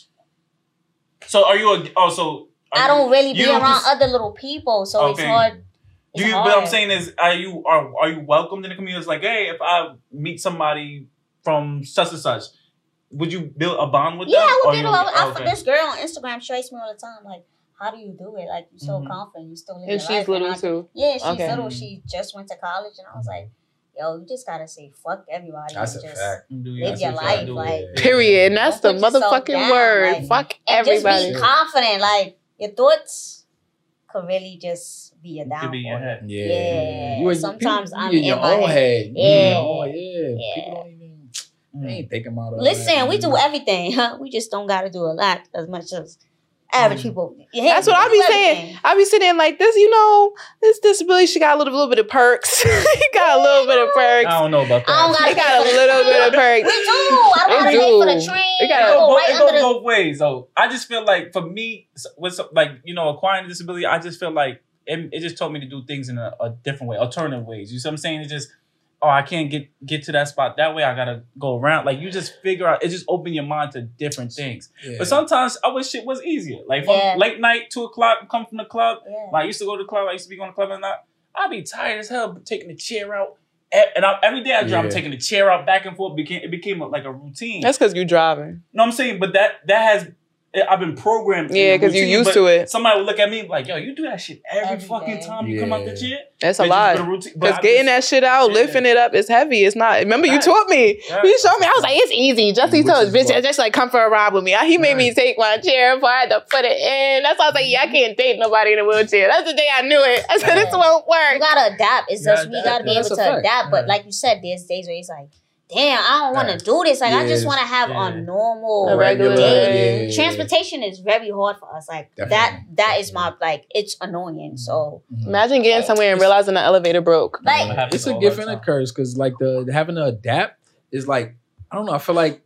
so are you? A, oh, so are I don't you- really you be don't around cons- other little people, so it's Okay. hard. Do It's you? hard. But I'm saying is, are you are are you welcomed in the community? It's like, hey, if I meet somebody from such and such, would you build a bond with Yeah, them? I Or would you get don't- along. I- okay. This girl on Instagram strikes me all the time. Like, how do you do it? Like, you're so Mhm. confident. You still live And your she's life. little and I, too. Yeah, she's Okay. little. She just went to college, and I was like, yo, you just gotta say fuck everybody. That's a and just fact. Do you- live that's your what life, y'all do. like- Yeah. Period. And that's the Don't put yourself motherfucking down, word. like- Fuck And everybody. just be confident. Like, your thoughts could really just be your Could downfall. be in your head. Yeah. Yeah. You, in- Sometimes you, I'm you in your in my own head. head. You in Yeah. your own- yeah. Yeah. People don't even. They Mm. ain't thinking about all Listen, that. we do everything, huh? We just don't gotta do a lot as much as average Mm. people. Yeah, That's what we I do be saying. everything. I be sitting like this, you know, this disability, she got a little, little bit of perks. He got a little bit of perks. I don't know about that. I don't He gotta got a pay for the- little bit of perks. We do. I don't They gotta pay for the do. train. They It gotta- I goes go both, right it under goes the both ways though. I just feel like for me, with some, like you know, acquiring a disability, I just feel like it, it just taught me to do things in a, a different way, alternative ways. You see what I'm saying? It just, oh, I can't get get to that spot that way. I gotta go around. Like you just figure out. It just open your mind to different things. Yeah. But sometimes I wish shit was easier. Like from Yeah. late night, two o'clock, come from the club. Yeah. Like, I used to go to the club. I used to be going to the club and not. I'd be tired as hell taking the chair out. E- And I, every day I drive, I'm Yeah. taking the chair out back and forth. Became it became a, like a routine. That's because you driving. No, I'm saying, but that that has I've been programmed. Yeah, because you used to it. Somebody would look at me like, "Yo, you do that shit every, Every fucking day. time you come out the Yeah. chair." That's a It's just lot. been a routine. But Because I getting just- that shit out, Yeah. lifting it up is heavy. It's not. Remember, you Right. taught me. Right. You showed me. I was like, it's easy. Jesse Which told is bitch, what- just like come for a ride with me. He made me Right. take my chair before I had to put it in. That's why I was like, yeah, I can't date nobody in a wheelchair. That's the day I knew it. I said, Yeah. this won't You work. gotta adapt. It's Yeah, just we adapt. gotta be That's able a to fact. adapt. But Yeah. like you said, there's days where it's like, damn, I don't want to Right. do this. Like I Yeah, just it's- want to have yeah. a normal A regular day. yeah. Transportation is very hard for us. Like that. Definitely. That is my like. It's annoying. So Mhm. Imagine getting somewhere and realizing the elevator broke. like. Happens It's a all gift the and a time. curse because like the having to adapt is like I don't know. I feel like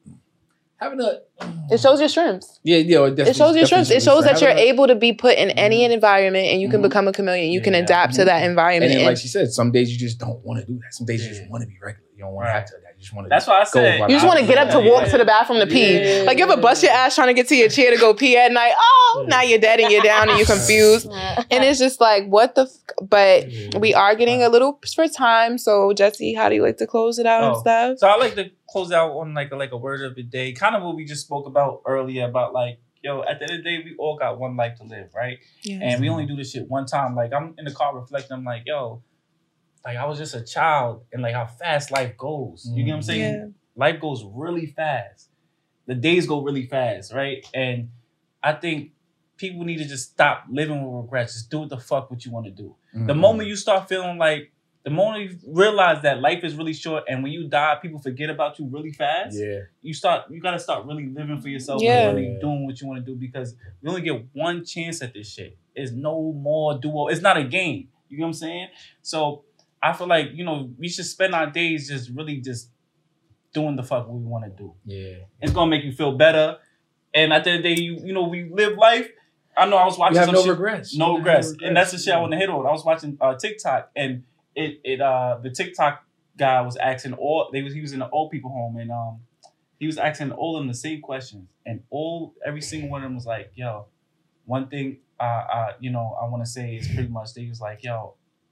having a It shows your strengths. yeah yeah. It shows your strengths. It shows that you're able. able to be put in any environment and you can Mhm. become a chameleon. You can Yeah. adapt to that And environment. then, And like she said, some days you just don't want to do that. Some days you Yeah. just want to be regular. You don't want Right. to have to. You just want to. That's why I said. you just want to get up to walk to the bathroom to pee. Yeah. Like you ever bust your ass trying to get to your chair to go pee at night? Oh, now you're dead and you're down and you're confused. And it's just like, what the? F-? But Yeah. we are getting a little for time. So Jesse, how do you like to close it out and Oh. stuff? So I like to close out on like a, like a word of the day, kind of what we just spoke about earlier about like, yo, at the end of the day, we all got one life to live, right? Yes. And we only do this shit one time. Like I'm in the car reflecting, I'm like, yo, like I was just a child and like how fast life goes. You get what I'm saying? Yeah. Life goes really fast. The days go really fast, right? And I think people need to just stop living with regrets. Just do what the fuck what you want to do. The Mhm. moment you start feeling like, the moment you realize that life is really short and when you die, people forget about you really fast, yeah. you start, you got to start really living for yourself Yeah. and really doing what you want to do because you only get one chance at this shit. It's no more duo. It's not a game. You know what I'm saying? So I feel like, you know, we should spend our days just really just doing the fuck what we want to do. Yeah. It's going to make you feel better. And at the end of the day, you, you know, we live life. I know I was watching You have some no shit- regrets. no You have regrets. And that's the shit I want to hit on. I was watching uh, TikTok and it it uh the TikTok guy was asking all they was he was in an old people home and um he was asking all of them the same questions and all every single one of them was like, yo, one thing uh uh you know I want to say is pretty much they was like, yo,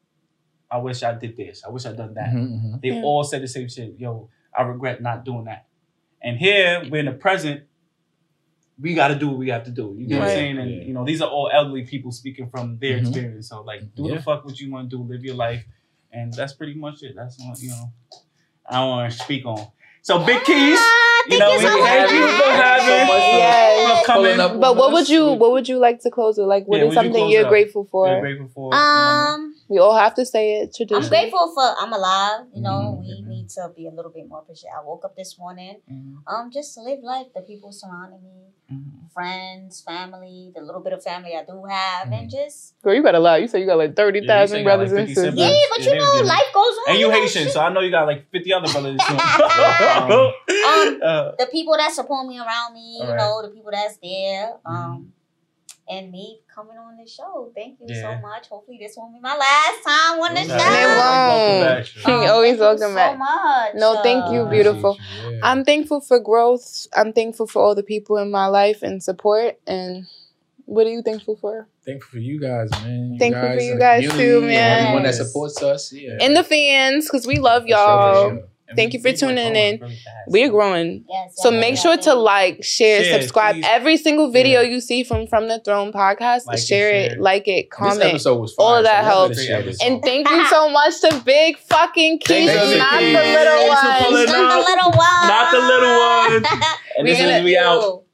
I wish I did this. I wish I done that. Mhm, mhm. They Yeah. all said the same shit. Yo, I regret not doing that. And here we're in the present. We got to do what we have to do. You get what I'm Right. saying? And Yeah. you know, these are all elderly people speaking from their Mhm. experience. So like, do Yeah. the fuck what you want to do, live your life, and that's pretty much it. That's what you know. I don't want to speak on. So Big Keys, Ah, you know, thank we you so thank you much. for having, So much for- Yes. for coming. Pulling up But what would you Sweet. what would you like to close with? Like what Yeah, is what you something close you're out? grateful for? We're grateful for. you know what I mean? Um, We all have to say it. Tradition. I'm grateful for I'm alive. You know, Mhm. we need to be a little bit more appreciative. I woke up this morning, Mhm. um, just to live life. The people surrounding me, Mhm. friends, family, the little bit of family I do have, and just Girl, you got a lot. You said you got like thirty Yeah, thousand you said you got, brothers like, and fifty sisters. siblings. yeah. But Yeah, you they was know, getting- life goes on. And you know, Haitian, shit. so I know you got like fifty other brothers. too. Um, Uh, the people that support me around me, you All right. know, the people that's there, um, and me coming on the show. Thank you Yeah. so much. Hopefully, this won't be my last time on the It show. won't. Welcome back. Um, Um, always thank you welcome so back. much. No, thank you, Uh, beautiful. Yeah. I'm thankful for growth. I'm thankful for all the people in my life and support. And what are you thankful for? Thankful for you guys, man. You Thankful for guys you in the guys community too, and man. Everyone that Yes. supports us. Yeah. And the fans, because we love For sure, for y'all. sure. And Thank we- you for we were tuning growing in. really fast. We're growing. Yes, So yes, make yes, sure yes. to like, share, Share, subscribe. please. Every single video Yeah. you see from From the Throne podcast, Like it, share it, share it. like it, And this comment. episode was fire, All of that so y'all helps. better share this. And thank you so much to Big fucking Keith, Thanks, not Keith. the little Thanks for ones. pulling Not the up. little one. Not the little one. And We this gonna is we out.